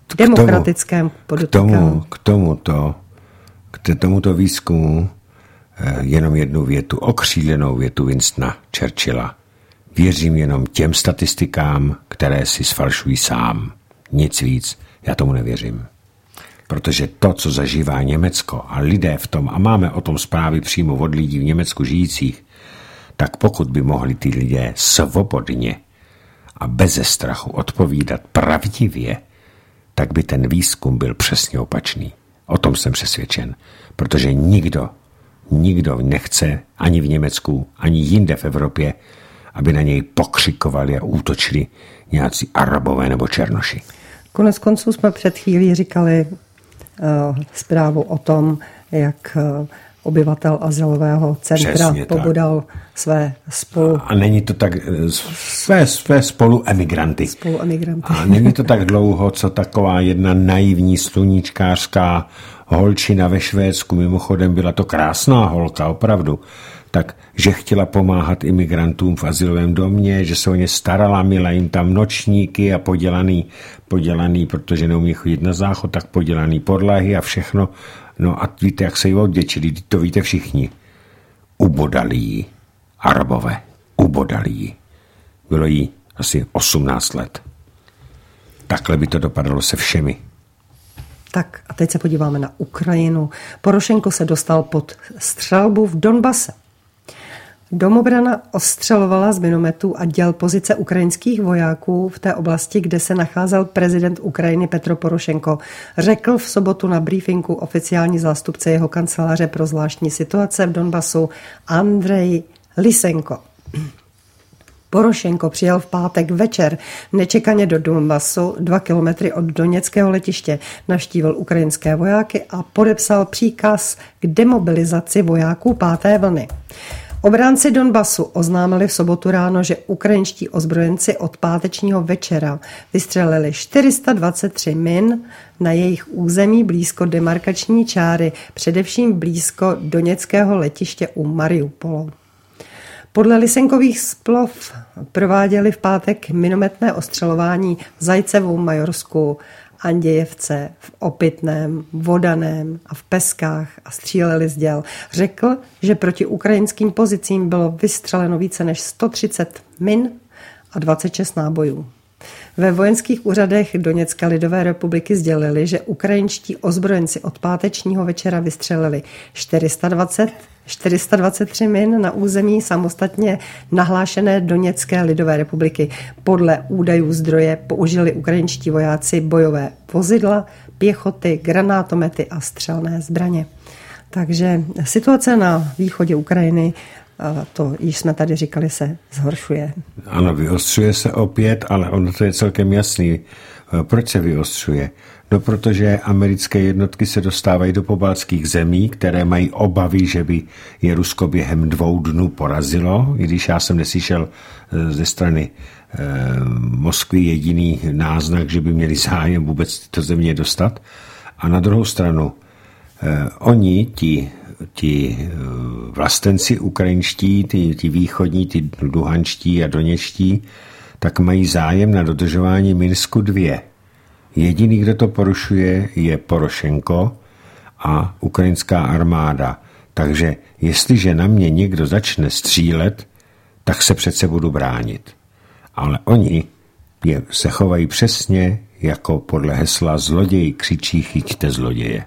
Demokratickém podotýkám. K tomuto výzkumu jenom jednu větu, okřídlenou větu Winstona Churchilla. Věřím jenom těm statistikám, které si sfalšují sám. Nic víc, já tomu nevěřím. Protože to, co zažívá Německo a lidé v tom, a máme o tom zprávy přímo od lidí v Německu žijících, tak pokud by mohli ty lidé svobodně a beze strachu odpovídat pravdivě, tak by ten výzkum byl přesně opačný. O tom jsem přesvědčen, protože nikdo nechce ani v Německu, ani jinde v Evropě, aby na něj pokřikovali a útočili nějací Arabové nebo Černoši. Konec konců jsme před chvílí říkali zprávu o tom, jak obyvatel azylového centra pobodal své spolu... A není to tak... Své spoluemigranty. A není to tak dlouho, co taková jedna naivní sluníčkářská holčina ve Švédsku, mimochodem byla to krásná holka, opravdu, takže chtěla pomáhat imigrantům v azylovém domě, že se o ně starala, měla jim tam nočníky a podělaný, protože neumí chodit na záchod, tak podělaný podlahy a všechno. No a víte, jak se jí odděčili, to víte všichni. Ubodali jí Arabové, ubodali jí. Bylo jí asi 18 let. Takhle by to dopadalo se všemi. Tak a teď se podíváme na Ukrajinu. Porošenko se dostal pod střelbu v Donbase. Domobrana ostřelovala z minometů a děl pozice ukrajinských vojáků v té oblasti, kde se nacházel prezident Ukrajiny Petro Porošenko. Řekl v sobotu na briefingu oficiální zástupce jeho kanceláře pro zvláštní situace v Donbasu Andrej Lysenko. Porošenko přijel v pátek večer nečekaně do Donbasu, 2 kilometry od Doněckého letiště, navštívil ukrajinské vojáky a podepsal příkaz k demobilizaci vojáků 5. vlny. Obránci Donbasu oznámili v sobotu ráno, že ukrajinští ozbrojenci od pátečního večera vystřelili 423 min na jejich území blízko demarkační čáry, především blízko Doněckého letiště u Mariupolu. Podle Lysenkových splov prováděli v pátek minometné ostřelování v Zajcevu, Majorsku, Andějevce, v Opitném, Vodaném a v Peskách a stříleli z děl. Řekl, že proti ukrajinským pozicím bylo vystřeleno více než 130 min a 26 nábojů. Ve vojenských úřadech Doněcké lidové republiky sdělili, že ukrajinští ozbrojenci od pátečního večera vystřelili 423 min na území samostatně nahlášené Doněcké lidové republiky. Podle údajů zdroje použili ukrajinští vojáci bojové vozidla, pěchoty, granátomety a střelné zbraně. Takže situace na východě Ukrajiny, to již jsme tady říkali, se zhoršuje. Ano, vyostřuje se opět, ale ono to je celkem jasný. Proč se vyostřuje? No, protože americké jednotky se dostávají do pobaltských zemí, které mají obavy, že by je Rusko během 2 dnů porazilo, i když já jsem neslyšel ze strany Moskvy jediný náznak, že by měli zájem vůbec tyto země dostat. A na druhou stranu, oni, ti vlastenci ukrajinští, ti východní, ti luhanští a doněčtí, tak mají zájem na dodržování Minsku 2. Jediný, kdo to porušuje, je Porošenko a ukrajinská armáda. Takže jestliže na mě někdo začne střílet, tak se přece budu bránit. Ale oni se chovají přesně jako podle hesla zloděj křičí chyťte zloděje.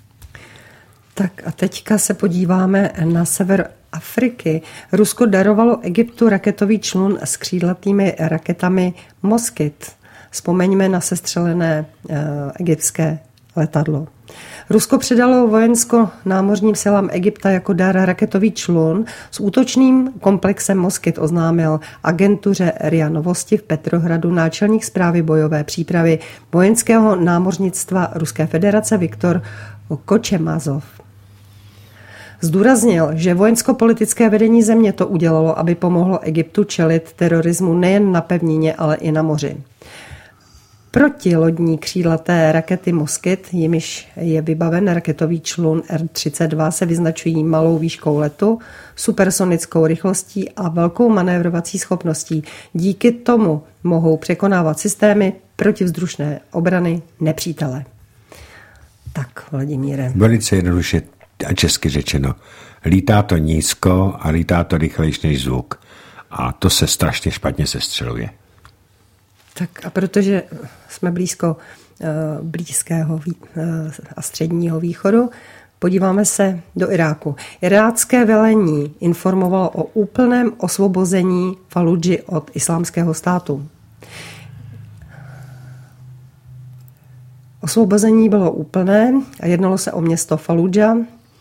Tak a teďka se podíváme na sever Afriky. Rusko darovalo Egyptu raketový člun s křídlatými raketami Moskit. Vzpomeňme na sestřelené egyptské letadlo. Rusko předalo vojensko-námořním silám Egypta jako dar raketový člun s útočným komplexem Moskit, oznámil agentuře RIA Novosti v Petrohradu náčelník správy bojové přípravy vojenského námořnictva Ruské federace Viktor Kočemazov. Zdůraznil, že vojensko-politické vedení země to udělalo, aby pomohlo Egyptu čelit terorismu nejen na pevnině, ale i na moři. Protilodní křídlaté rakety Moskit, jimiž je vybaven raketový člun R-32, se vyznačují malou výškou letu, supersonickou rychlostí a velkou manévrovací schopností. Díky tomu mohou překonávat systémy protivzdušné obrany nepřítele. Tak, Vladimíre. Velice jednoduše a česky řečeno. Lítá to nízko a lítá to rychlejší než zvuk. A to se strašně špatně sestřeluje. Tak a protože jsme blízko Blízkého a Středního východu, podíváme se do Iráku. Irácké velení informovalo o úplném osvobození Faludži od Islámského státu. Osvobození bylo úplné a jednalo se o město Faludža.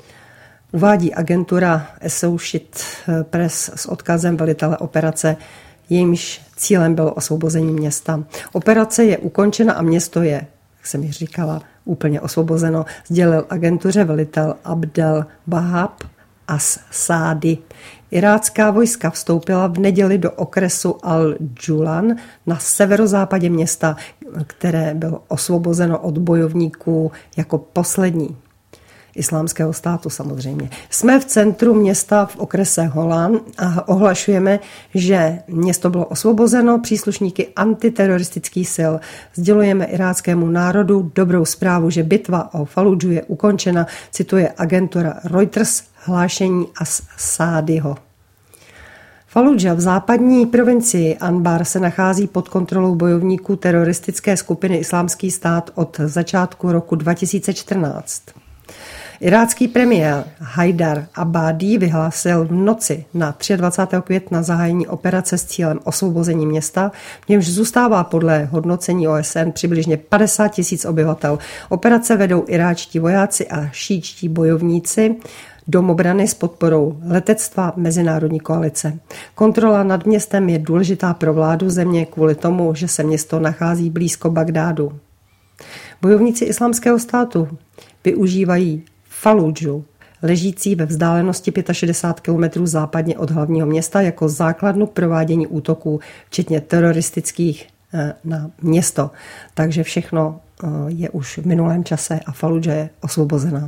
Uvádí agentura Associated Press s odkazem velitele operace, jejímž cílem bylo osvobození města. Operace je ukončena a město je, jak jsem již říkala, úplně osvobozeno, sdělil agentuře velitel Abdel Wahab as-Sádi. Irácká vojska vstoupila v neděli do okresu Al-Julan na severozápadě města, které bylo osvobozeno od bojovníků jako poslední. Islámského státu samozřejmě. Jsme v centru města v okrese Holan a ohlašujeme, že město bylo osvobozeno příslušníky antiteroristických sil. Sdělujeme iráckému národu dobrou zprávu, že bitva o Faludžu je ukončena, cituje agentura Reuters hlášení as-Sádiho. Faludža v západní provincii Anbar se nachází pod kontrolou bojovníků teroristické skupiny Islámský stát od začátku roku 2014. Irácký premiér Haidar Abadi vyhlásil v noci na 23. května zahájení operace s cílem osvobození města, v němž zůstává podle hodnocení OSN přibližně 50 000 obyvatel. Operace vedou iráčtí vojáci a šíčtí bojovníci domobrany s podporou letectva mezinárodní koalice. Kontrola nad městem je důležitá pro vládu země kvůli tomu, že se město nachází blízko Bagdádu. Bojovníci Islámského státu využívají Faludžu, ležící ve vzdálenosti 65 km západně od hlavního města, jako základnu provádění útoků, včetně teroristických na město. Takže všechno je už v minulém čase a Faludža je osvobozená.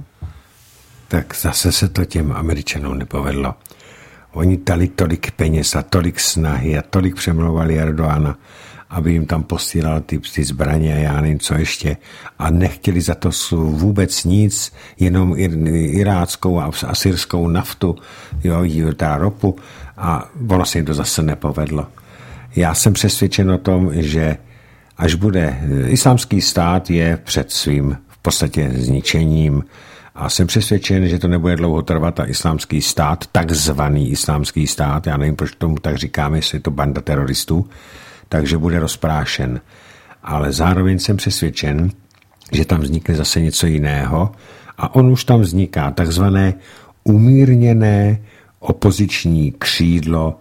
Tak zase se to těm Američanům nepovedlo. Oni dali tolik peněz a tolik snahy a tolik přemlouvali Erdoána, aby jim tam posílal ty zbraně a já nevím co ještě. A nechtěli za to vůbec nic, jenom iráckou a asyrskou naftu, ta ropu, a ono se jim to zase nepovedlo. Já jsem přesvědčen o tom, že až bude Islámský stát je před svým v podstatě zničením, a jsem přesvědčen, že to nebude dlouho trvat a Islámský stát, takzvaný Islámský stát, já nevím, proč tomu tak říkáme, jestli je to banda teroristů, takže bude rozprášen. Ale zároveň jsem přesvědčen, že tam vznikne zase něco jiného a on už tam vzniká takzvané umírněné opoziční křídlo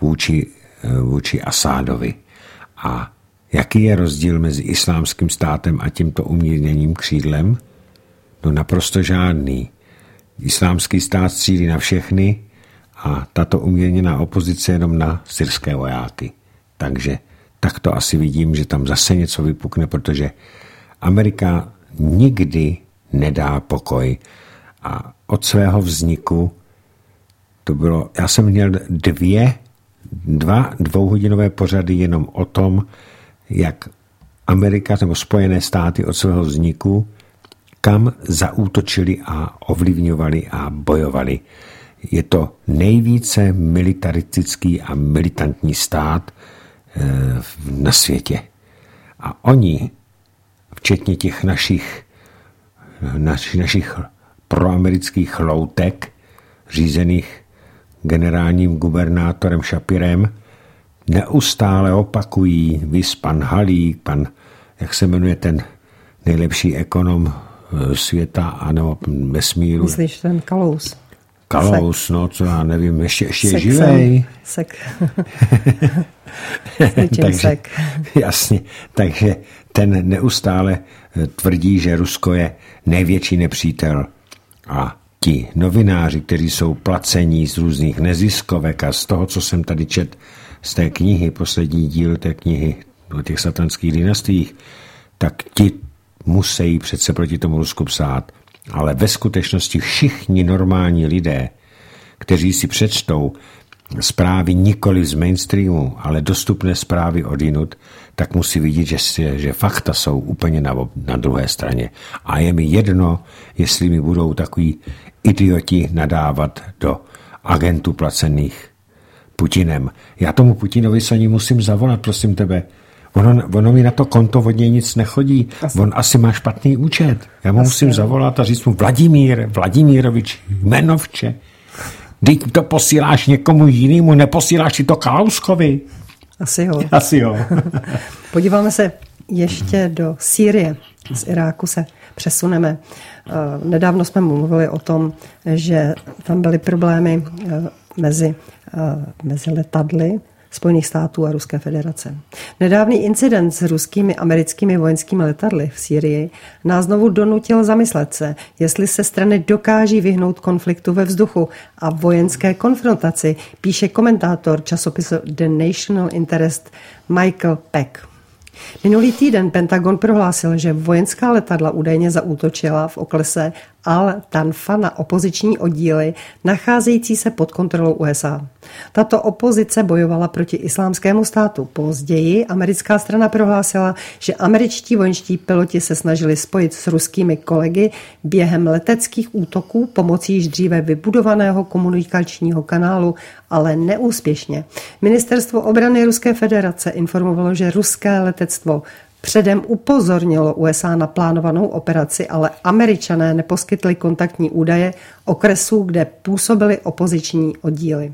vůči Asádovi. A jaký je rozdíl mezi Islámským státem a tímto umírněným křídlem? No naprosto žádný. Islámský stát střílí na všechny a tato umírněná opozice jenom na syrské vojáky. Takže tak to asi vidím, že tam zase něco vypukne, protože Amerika nikdy nedá pokoj. A od svého vzniku to bylo, já jsem měl dva dvouhodinové pořady jenom o tom, jak Amerika nebo Spojené státy od svého vzniku kam zaútočili a ovlivňovali a bojovali. Je to nejvíce militaristický a militantní stát na světě. A oni, včetně těch našich proamerických loutek, řízených generálním gubernátorem Shapirem, neustále opakují, viz pan Halík, jak se jmenuje ten nejlepší ekonom světa anebo vesmíru. Myslíš ten Kalous? Kalous, no, co já nevím, ještě je živej. Takže, jasně, takže ten neustále tvrdí, že Rusko je největší nepřítel. A ti novináři, kteří jsou placení z různých neziskovek a z toho, co jsem tady čet z té knihy, poslední díl té knihy o těch satanských dynastiích, tak ti musí přece proti tomu Rusku psát. Ale ve skutečnosti všichni normální lidé, kteří si přečtou zprávy nikoli z mainstreamu, ale dostupné zprávy odjinud, tak musí vidět, že fakta jsou úplně na druhé straně. A je mi jedno, jestli mi budou takový idioti nadávat do agentů placených Putinem. Já tomu Putinovi se ani musím zavolat, prosím tebe. Ono mi na to konto od něj nic nechodí. On asi má špatný účet. Já mu musím zavolat a říct mu Vladimírovič, jmenovče. Když to posíláš někomu jinému, neposíláš si to Kalouskovi. Asi jo. Podíváme se ještě do Sýrie. Z Iráku se přesuneme. Nedávno jsme mluvili o tom, že tam byly problémy mezi letadly Spojených států a Ruské federace. Nedávný incident s ruskými americkými vojenskými letadly v Sýrii nás znovu donutil zamyslet se, jestli se strany dokáží vyhnout konfliktu ve vzduchu a vojenské konfrontaci, píše komentátor časopisu The National Interest Michael Peck. Minulý týden Pentagon prohlásil, že vojenská letadla údajně zaútočila v okrese Al-Tanfa na opoziční oddíly nacházející se pod kontrolou USA. Tato opozice bojovala proti Islámskému státu. Později americká strana prohlásila, že američtí vojenští piloti se snažili spojit s ruskými kolegy během leteckých útoků pomocí již dříve vybudovaného komunikačního kanálu, ale neúspěšně. Ministerstvo obrany Ruské federace informovalo, že ruské letectvo předem upozornilo USA na plánovanou operaci, ale Američané neposkytli kontaktní údaje okresů, kde působily opoziční oddíly.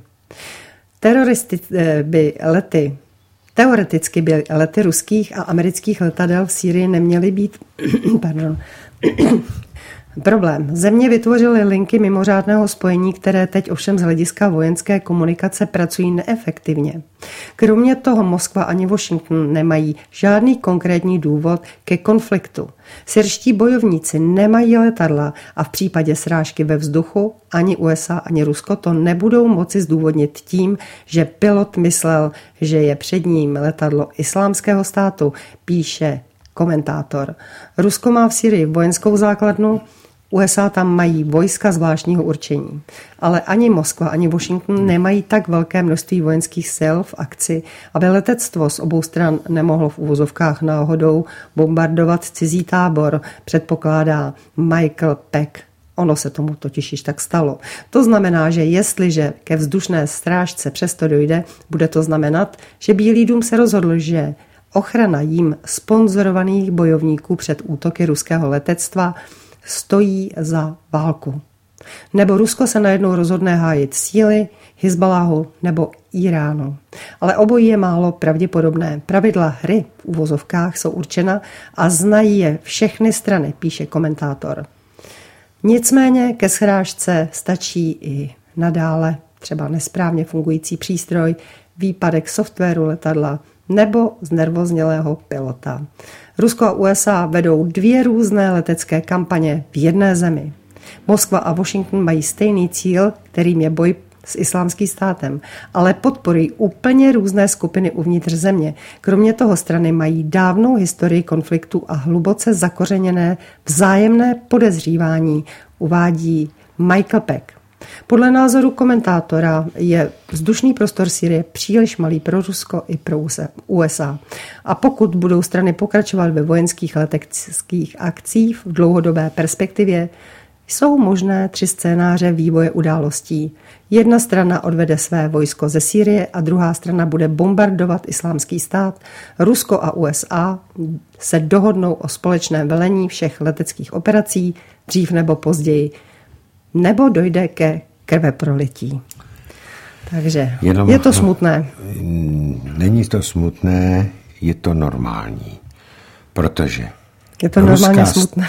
Teoreticky by lety ruských a amerických letadel v Sýrii neměly být problém. Země vytvořily linky mimořádného spojení, které teď ovšem z hlediska vojenské komunikace pracují neefektivně. Kromě toho Moskva ani Washington nemají žádný konkrétní důvod ke konfliktu. Syrští bojovníci nemají letadla a v případě srážky ve vzduchu ani USA, ani Rusko to nebudou moci zdůvodnit tím, že pilot myslel, že je před ním letadlo Islámského státu, píše komentátor. Rusko má v Syrii vojenskou základnu, USA tam mají vojska zvláštního určení. Ale ani Moskva, ani Washington nemají tak velké množství vojenských sil v akci, aby letectvo z obou stran nemohlo v uvozovkách náhodou bombardovat cizí tábor, předpokládá Michael Peck. Ono se tomu totiž již tak stalo. To znamená, že jestliže ke vzdušné strážce přesto dojde, bude to znamenat, že Bílý dům se rozhodl, že ochrana jím sponzorovaných bojovníků před útoky ruského letectva stojí za válku. Nebo Rusko se najednou rozhodne hájit síly Hizbaláhu nebo Iránu. Ale obojí je málo pravděpodobné. Pravidla hry v uvozovkách jsou určena a znají je všechny strany, píše komentátor. Nicméně ke srážce stačí i nadále třeba nesprávně fungující přístroj, výpadek softwaru letadla nebo znervoznělého pilota. Rusko a USA vedou 2 různé letecké kampaně v jedné zemi. Moskva a Washington mají stejný cíl, kterým je boj s Islámským státem, ale podporují úplně různé skupiny uvnitř země. Kromě toho strany mají dávnou historii konfliktu a hluboce zakořeněné vzájemné podezřívání, uvádí Michael Peck. Podle názoru komentátora je vzdušný prostor Sýrie příliš malý pro Rusko i pro USA. A pokud budou strany pokračovat ve vojenských leteckých akcích v dlouhodobé perspektivě, jsou možné 3 scénáře vývoje událostí. Jedna strana odvede své vojsko ze Sýrie a druhá strana bude bombardovat Islámský stát. Rusko a USA se dohodnou o společném velení všech leteckých operací dřív nebo později. Nebo dojde ke krveprolití. Takže je to smutné. Není to smutné, je to normální. Protože je to normálně smutné.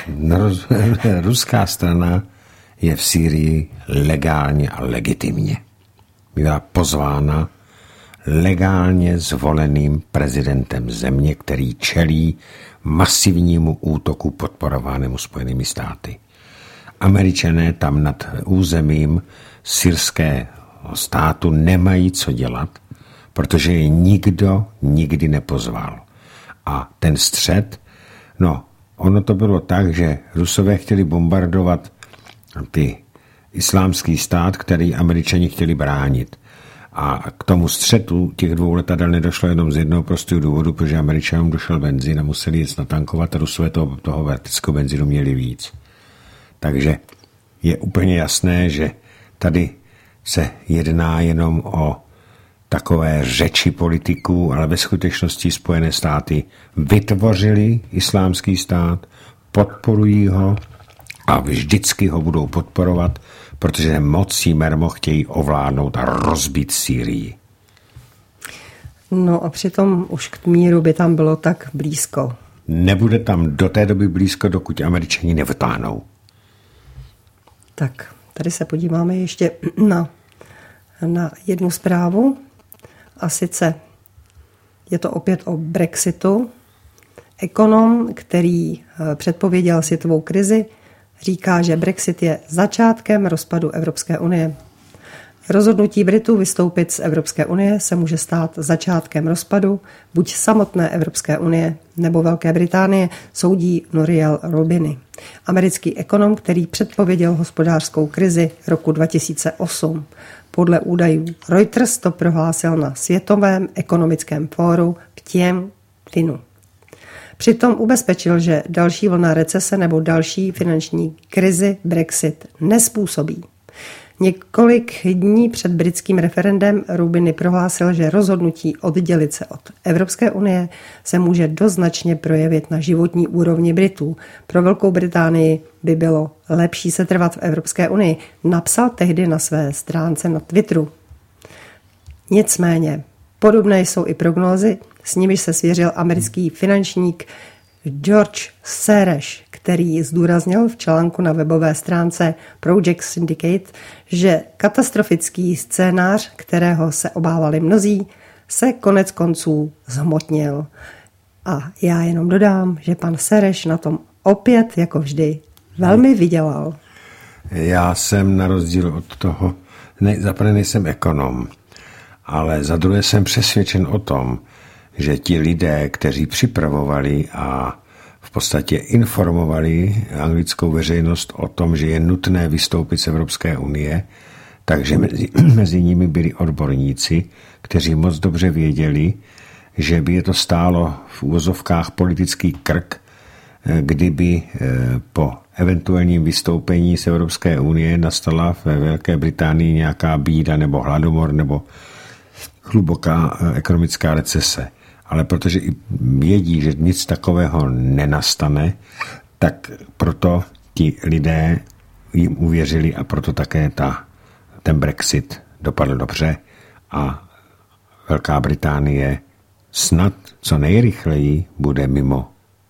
Ruská strana je v Sýrii legálně a legitimně. Byla pozvána legálně zvoleným prezidentem země, který čelí masivnímu útoku podporovanému Spojenými státy. Američané tam nad územím syrského státu nemají co dělat, protože je nikdo nikdy nepozval. A ten střet, ono to bylo tak, že Rusové chtěli bombardovat ty islámský stát, který Američani chtěli bránit. A k tomu střetu těch 2 letadel nedošlo jenom z jednoho prostého důvodu, protože Američanům došel benzín a museli jít natankovat a Rusové toho vertického benzínu měli víc. Takže je úplně jasné, že tady se jedná jenom o takové řeči politiků, ale ve skutečnosti Spojené státy vytvořili islámský stát, podporují ho a vždycky ho budou podporovat, protože mocí mermo chtějí ovládnout a rozbít Sýrii. No a přitom už k míru by tam bylo tak blízko. Nebude tam do té doby blízko, dokud Američani nevytáhnou. Tak, tady se podíváme ještě na jednu zprávu. A sice je to opět o Brexitu. Ekonom, který předpověděl světovou krizi, říká, že Brexit je začátkem rozpadu Evropské unie. Rozhodnutí Britů vystoupit z Evropské unie se může stát začátkem rozpadu buď samotné Evropské unie nebo Velké Británie, soudí Nouriel Roubini, americký ekonom, který předpověděl hospodářskou krizi roku 2008. Podle údajů Reuters to prohlásil na Světovém ekonomickém fóru v Tianjinu. Přitom ubezpečil, že další vlna recese nebo další finanční krizi Brexit nespůsobí. Několik dní před britským referendem Roubini prohlásil, že rozhodnutí oddělit se od Evropské unie se může doznačně projevit na životní úrovni Britů. Pro Velkou Británii by bylo lepší se trvat v Evropské unii, napsal tehdy na své stránce na Twitteru. Nicméně podobné jsou i prognózy, s nimiž se svěřil americký finančník George Soros, který zdůraznil v článku na webové stránce Project Syndicate, že katastrofický scénář, kterého se obávali mnozí, se konec konců zhmotnil. A já jenom dodám, že pan Soros na tom opět, jako vždy, velmi vydělal. Já jsem na rozdíl od toho, za prvé nejsem ekonom, ale za druhé jsem přesvědčen o tom, že ti lidé, kteří připravovali a v podstatě informovali anglickou veřejnost o tom, že je nutné vystoupit z Evropské unie, takže mezi nimi byli odborníci, kteří moc dobře věděli, že by je to stálo v úvozovkách politický krk, kdyby po eventuálním vystoupení z Evropské unie nastala ve Velké Británii nějaká bída nebo hladomor nebo hluboká ekonomická recese. Ale protože i vědí, že nic takového nenastane, tak proto ti lidé jim uvěřili a proto také ten Brexit dopadl dobře a Velká Británie snad co nejrychleji bude mimo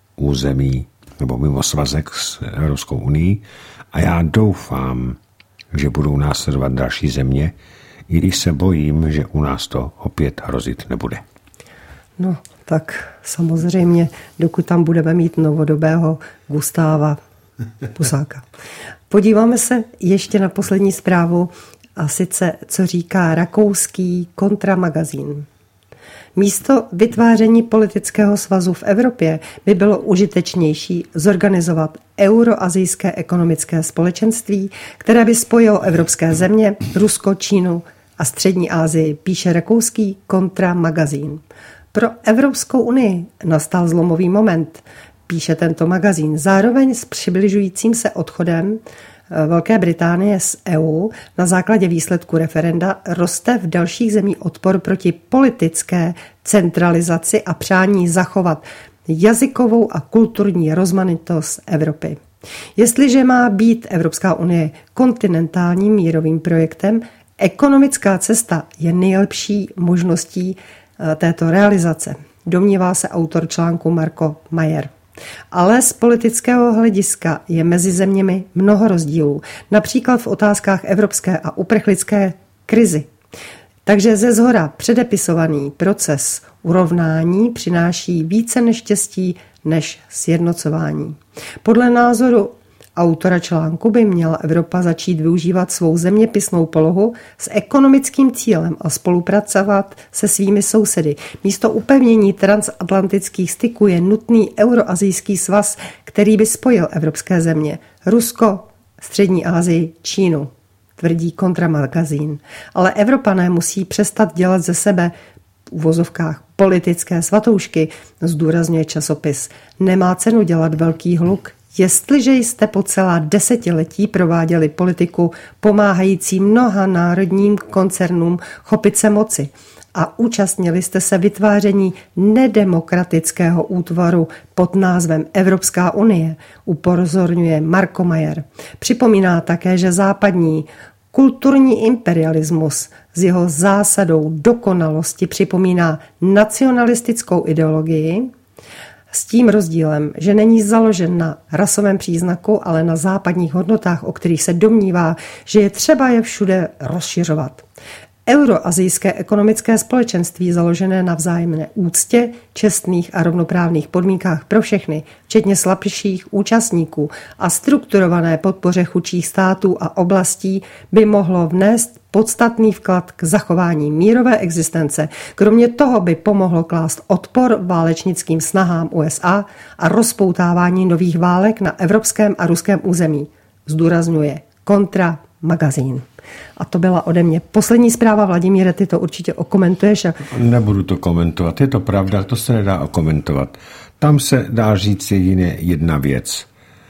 území nebo mimo svazek s Evropskou unii a já doufám, že budou následovat další země, i když se bojím, že u nás to opět hrozit nebude. No, tak samozřejmě, dokud tam budeme mít novodobého Gustáva Husáka. Podíváme se ještě na poslední zprávu, a sice, co říká rakouský kontramagazín. Místo vytváření politického svazu v Evropě by bylo užitečnější zorganizovat Euroazijské ekonomické společenství, které by spojilo evropské země, Rusko, Čínu a Střední Asii, píše rakouský kontramagazín. Pro Evropskou unii nastal zlomový moment, píše tento magazín. Zároveň s přibližujícím se odchodem Velké Británie z EU na základě výsledku referenda roste v dalších zemích odpor proti politické centralizaci a přání zachovat jazykovou a kulturní rozmanitost Evropy. Jestliže má být Evropská unie kontinentálním mírovým projektem, ekonomická cesta je nejlepší možností této realizace, domnívá se autor článku Marco Mayer. Ale z politického hlediska je mezi zeměmi mnoho rozdílů, například v otázkách evropské a uprchlické krizi. Takže ze shora předepisovaný proces urovnání přináší více neštěstí než sjednocování. Podle názoru autora článku by měla Evropa začít využívat svou zeměpisnou polohu s ekonomickým cílem a spolupracovat se svými sousedy. Místo upevnění transatlantických styků je nutný Euroazijský svaz, který by spojil evropské země, Rusko, Střední Asii, Čínu. tvrdí Kontra-magazín. Ale Evropané musí přestat dělat ze sebe v uvozovkách politické svatoušky, zdůrazňuje časopis. Nemá cenu dělat velký hluk, jestliže jste po celá desetiletí prováděli politiku pomáhající mnoha národním koncernům chopit se moci a účastnili jste se vytváření nedemokratického útvaru pod názvem Evropská unie, upozorňuje Marko Mayer. Připomíná také, že západní kulturní imperialismus s jeho zásadou dokonalosti připomíná nacionalistickou ideologii, s tím rozdílem, že není založen na rasovém příznaku, ale na západních hodnotách, o kterých se domnívá, že je třeba je všude rozšiřovat. Euroazijské ekonomické společenství založené na vzájemné úctě, čestných a rovnoprávných podmínkách pro všechny, včetně slabších účastníků a strukturované podpoře chudších států a oblastí by mohlo vnést podstatný vklad k zachování mírové existence. Kromě toho by pomohlo klást odpor válečnickým snahám USA a rozpoutávání nových válek na evropském a ruském území, zdůrazňuje Kontra-magazín. A to byla ode mě poslední zpráva. Vladimíre, ty to určitě okomentuješ. Nebudu to komentovat. Je to pravda, to se nedá okomentovat. Tam se dá říct jedině jedna věc.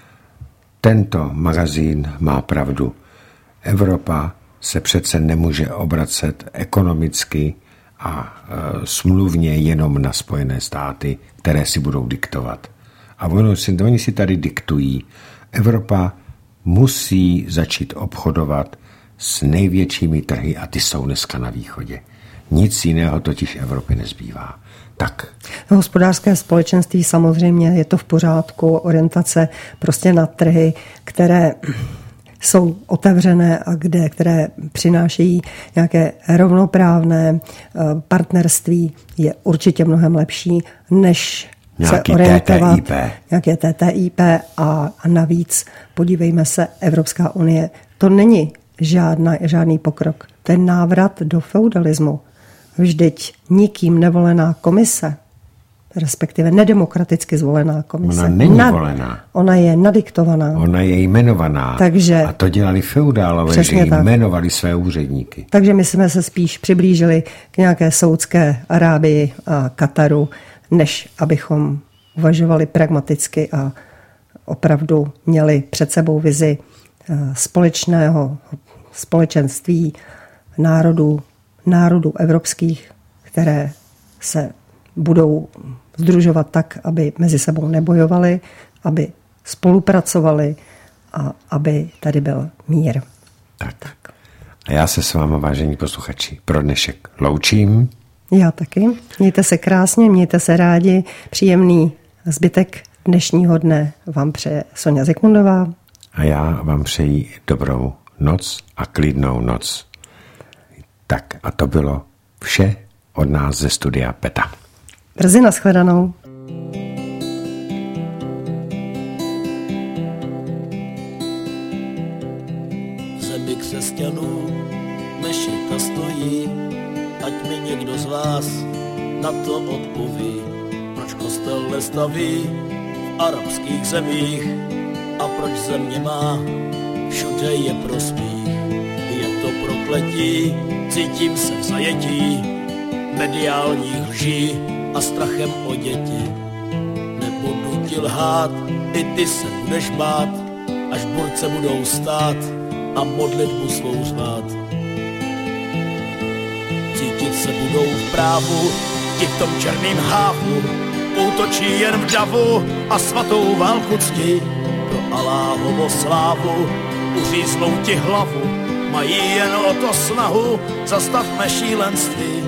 Tento magazín má pravdu. Evropa se přece nemůže obracet ekonomicky a smluvně jenom na Spojené státy, které si budou diktovat. A oni si tady diktují. Evropa musí začít obchodovat s největšími trhy a ty jsou dneska na východě. Nic jiného totiž Evropě nezbývá. Tak. Hospodářské společenství samozřejmě je to v pořádku, orientace prostě na trhy, které jsou otevřené a které přinášejí nějaké rovnoprávné partnerství, je určitě mnohem lepší, než nějaký se orientovat. Nějaké TTIP a navíc podívejme se, Evropská unie, to není žádný pokrok. To je návrat do feudalismu. Vždyť nikým nevolená komise, respektive nedemokraticky zvolená komise. Ona není volená. Ona je nadiktovaná. Ona je jmenovaná. Takže, a to dělali feudálové, že jmenovali své úředníky. Takže my jsme se spíš přiblížili k nějaké Saúdské Arábii a Kataru, než abychom uvažovali pragmaticky a opravdu měli před sebou vizi společného společenství národů evropských, které se budou sdružovat tak, aby mezi sebou nebojovali, aby spolupracovali a aby tady byl mír. Tak. A já se s váma, vážení posluchači, pro dnešek loučím. Já taky. Mějte se krásně, mějte se rádi. Příjemný zbytek dnešního dne vám přeje Sonja Zikmundová. A já vám přeji dobrou noc a klidnou noc. Tak a to bylo vše od nás ze studia PETA. Brzy nashledanou. V zemi křesťanů mešita stojí, ať mi někdo z vás na to odpoví. Proč kostel nestaví v arabských zemích a proč země má všude je prospích. Je to prokletí, cítím se v zajetí mediálních lží a strachem o děti. Nebudu ti lhát, i ty se budeš bát, až borce budou stát a modlitbu svou řvát. Cítit se budou v právu, ti v tom černým hávu, útočí jen v davu a svatou válku ctí. Pro Aláhovo slávu uříznou ti hlavu, mají jen o to snahu, zastavme šílenství.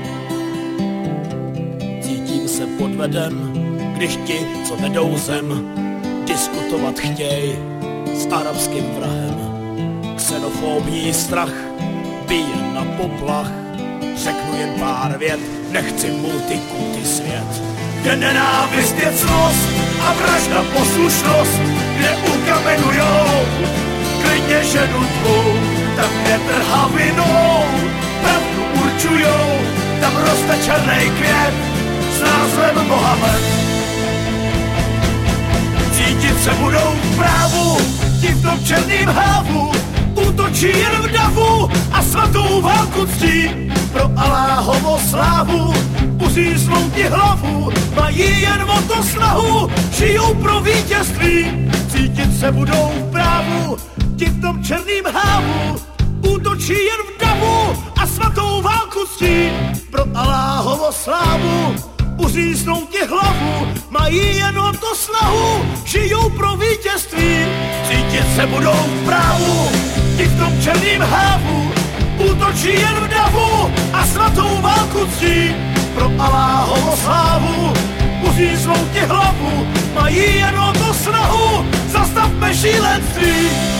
Cítím se podveden, když ti, co vedou zem, diskutovat chtěj s arabským vrahem. Xenofobní strach bije na poplach, řeknu jen pár vět, nechci multikulty svět. Kde nenávist je cnost a vražda poslušnost, kde ukamenujou klidně ženu tvou, tam větr havinou pravdu určujou, tam roste černej květ s názvem Mohamed. Cítit se budou v právu, ti v tom černým hávu, útočí útočí jen v davu a svatou válku ctí. Pro Aláhovo slávu uříznou ti hlavu, mají jen o to snahu, žijou pro vítězství, cítit se budou v právu, ti v tom černým hávu. Útočí jen v davu a svatou válku ctí. Pro Aláhovo slávu uříznou ti hlavu, mají jen o to snahu, žijou pro vítězství, cítit se budou v právu, ti v tom černým hávu. Útočí jen v davu a svatou válku ctí. Pro Aláhovo slávu uříznou ti hlavu, mají jen o to snahu, zastavme šílenství.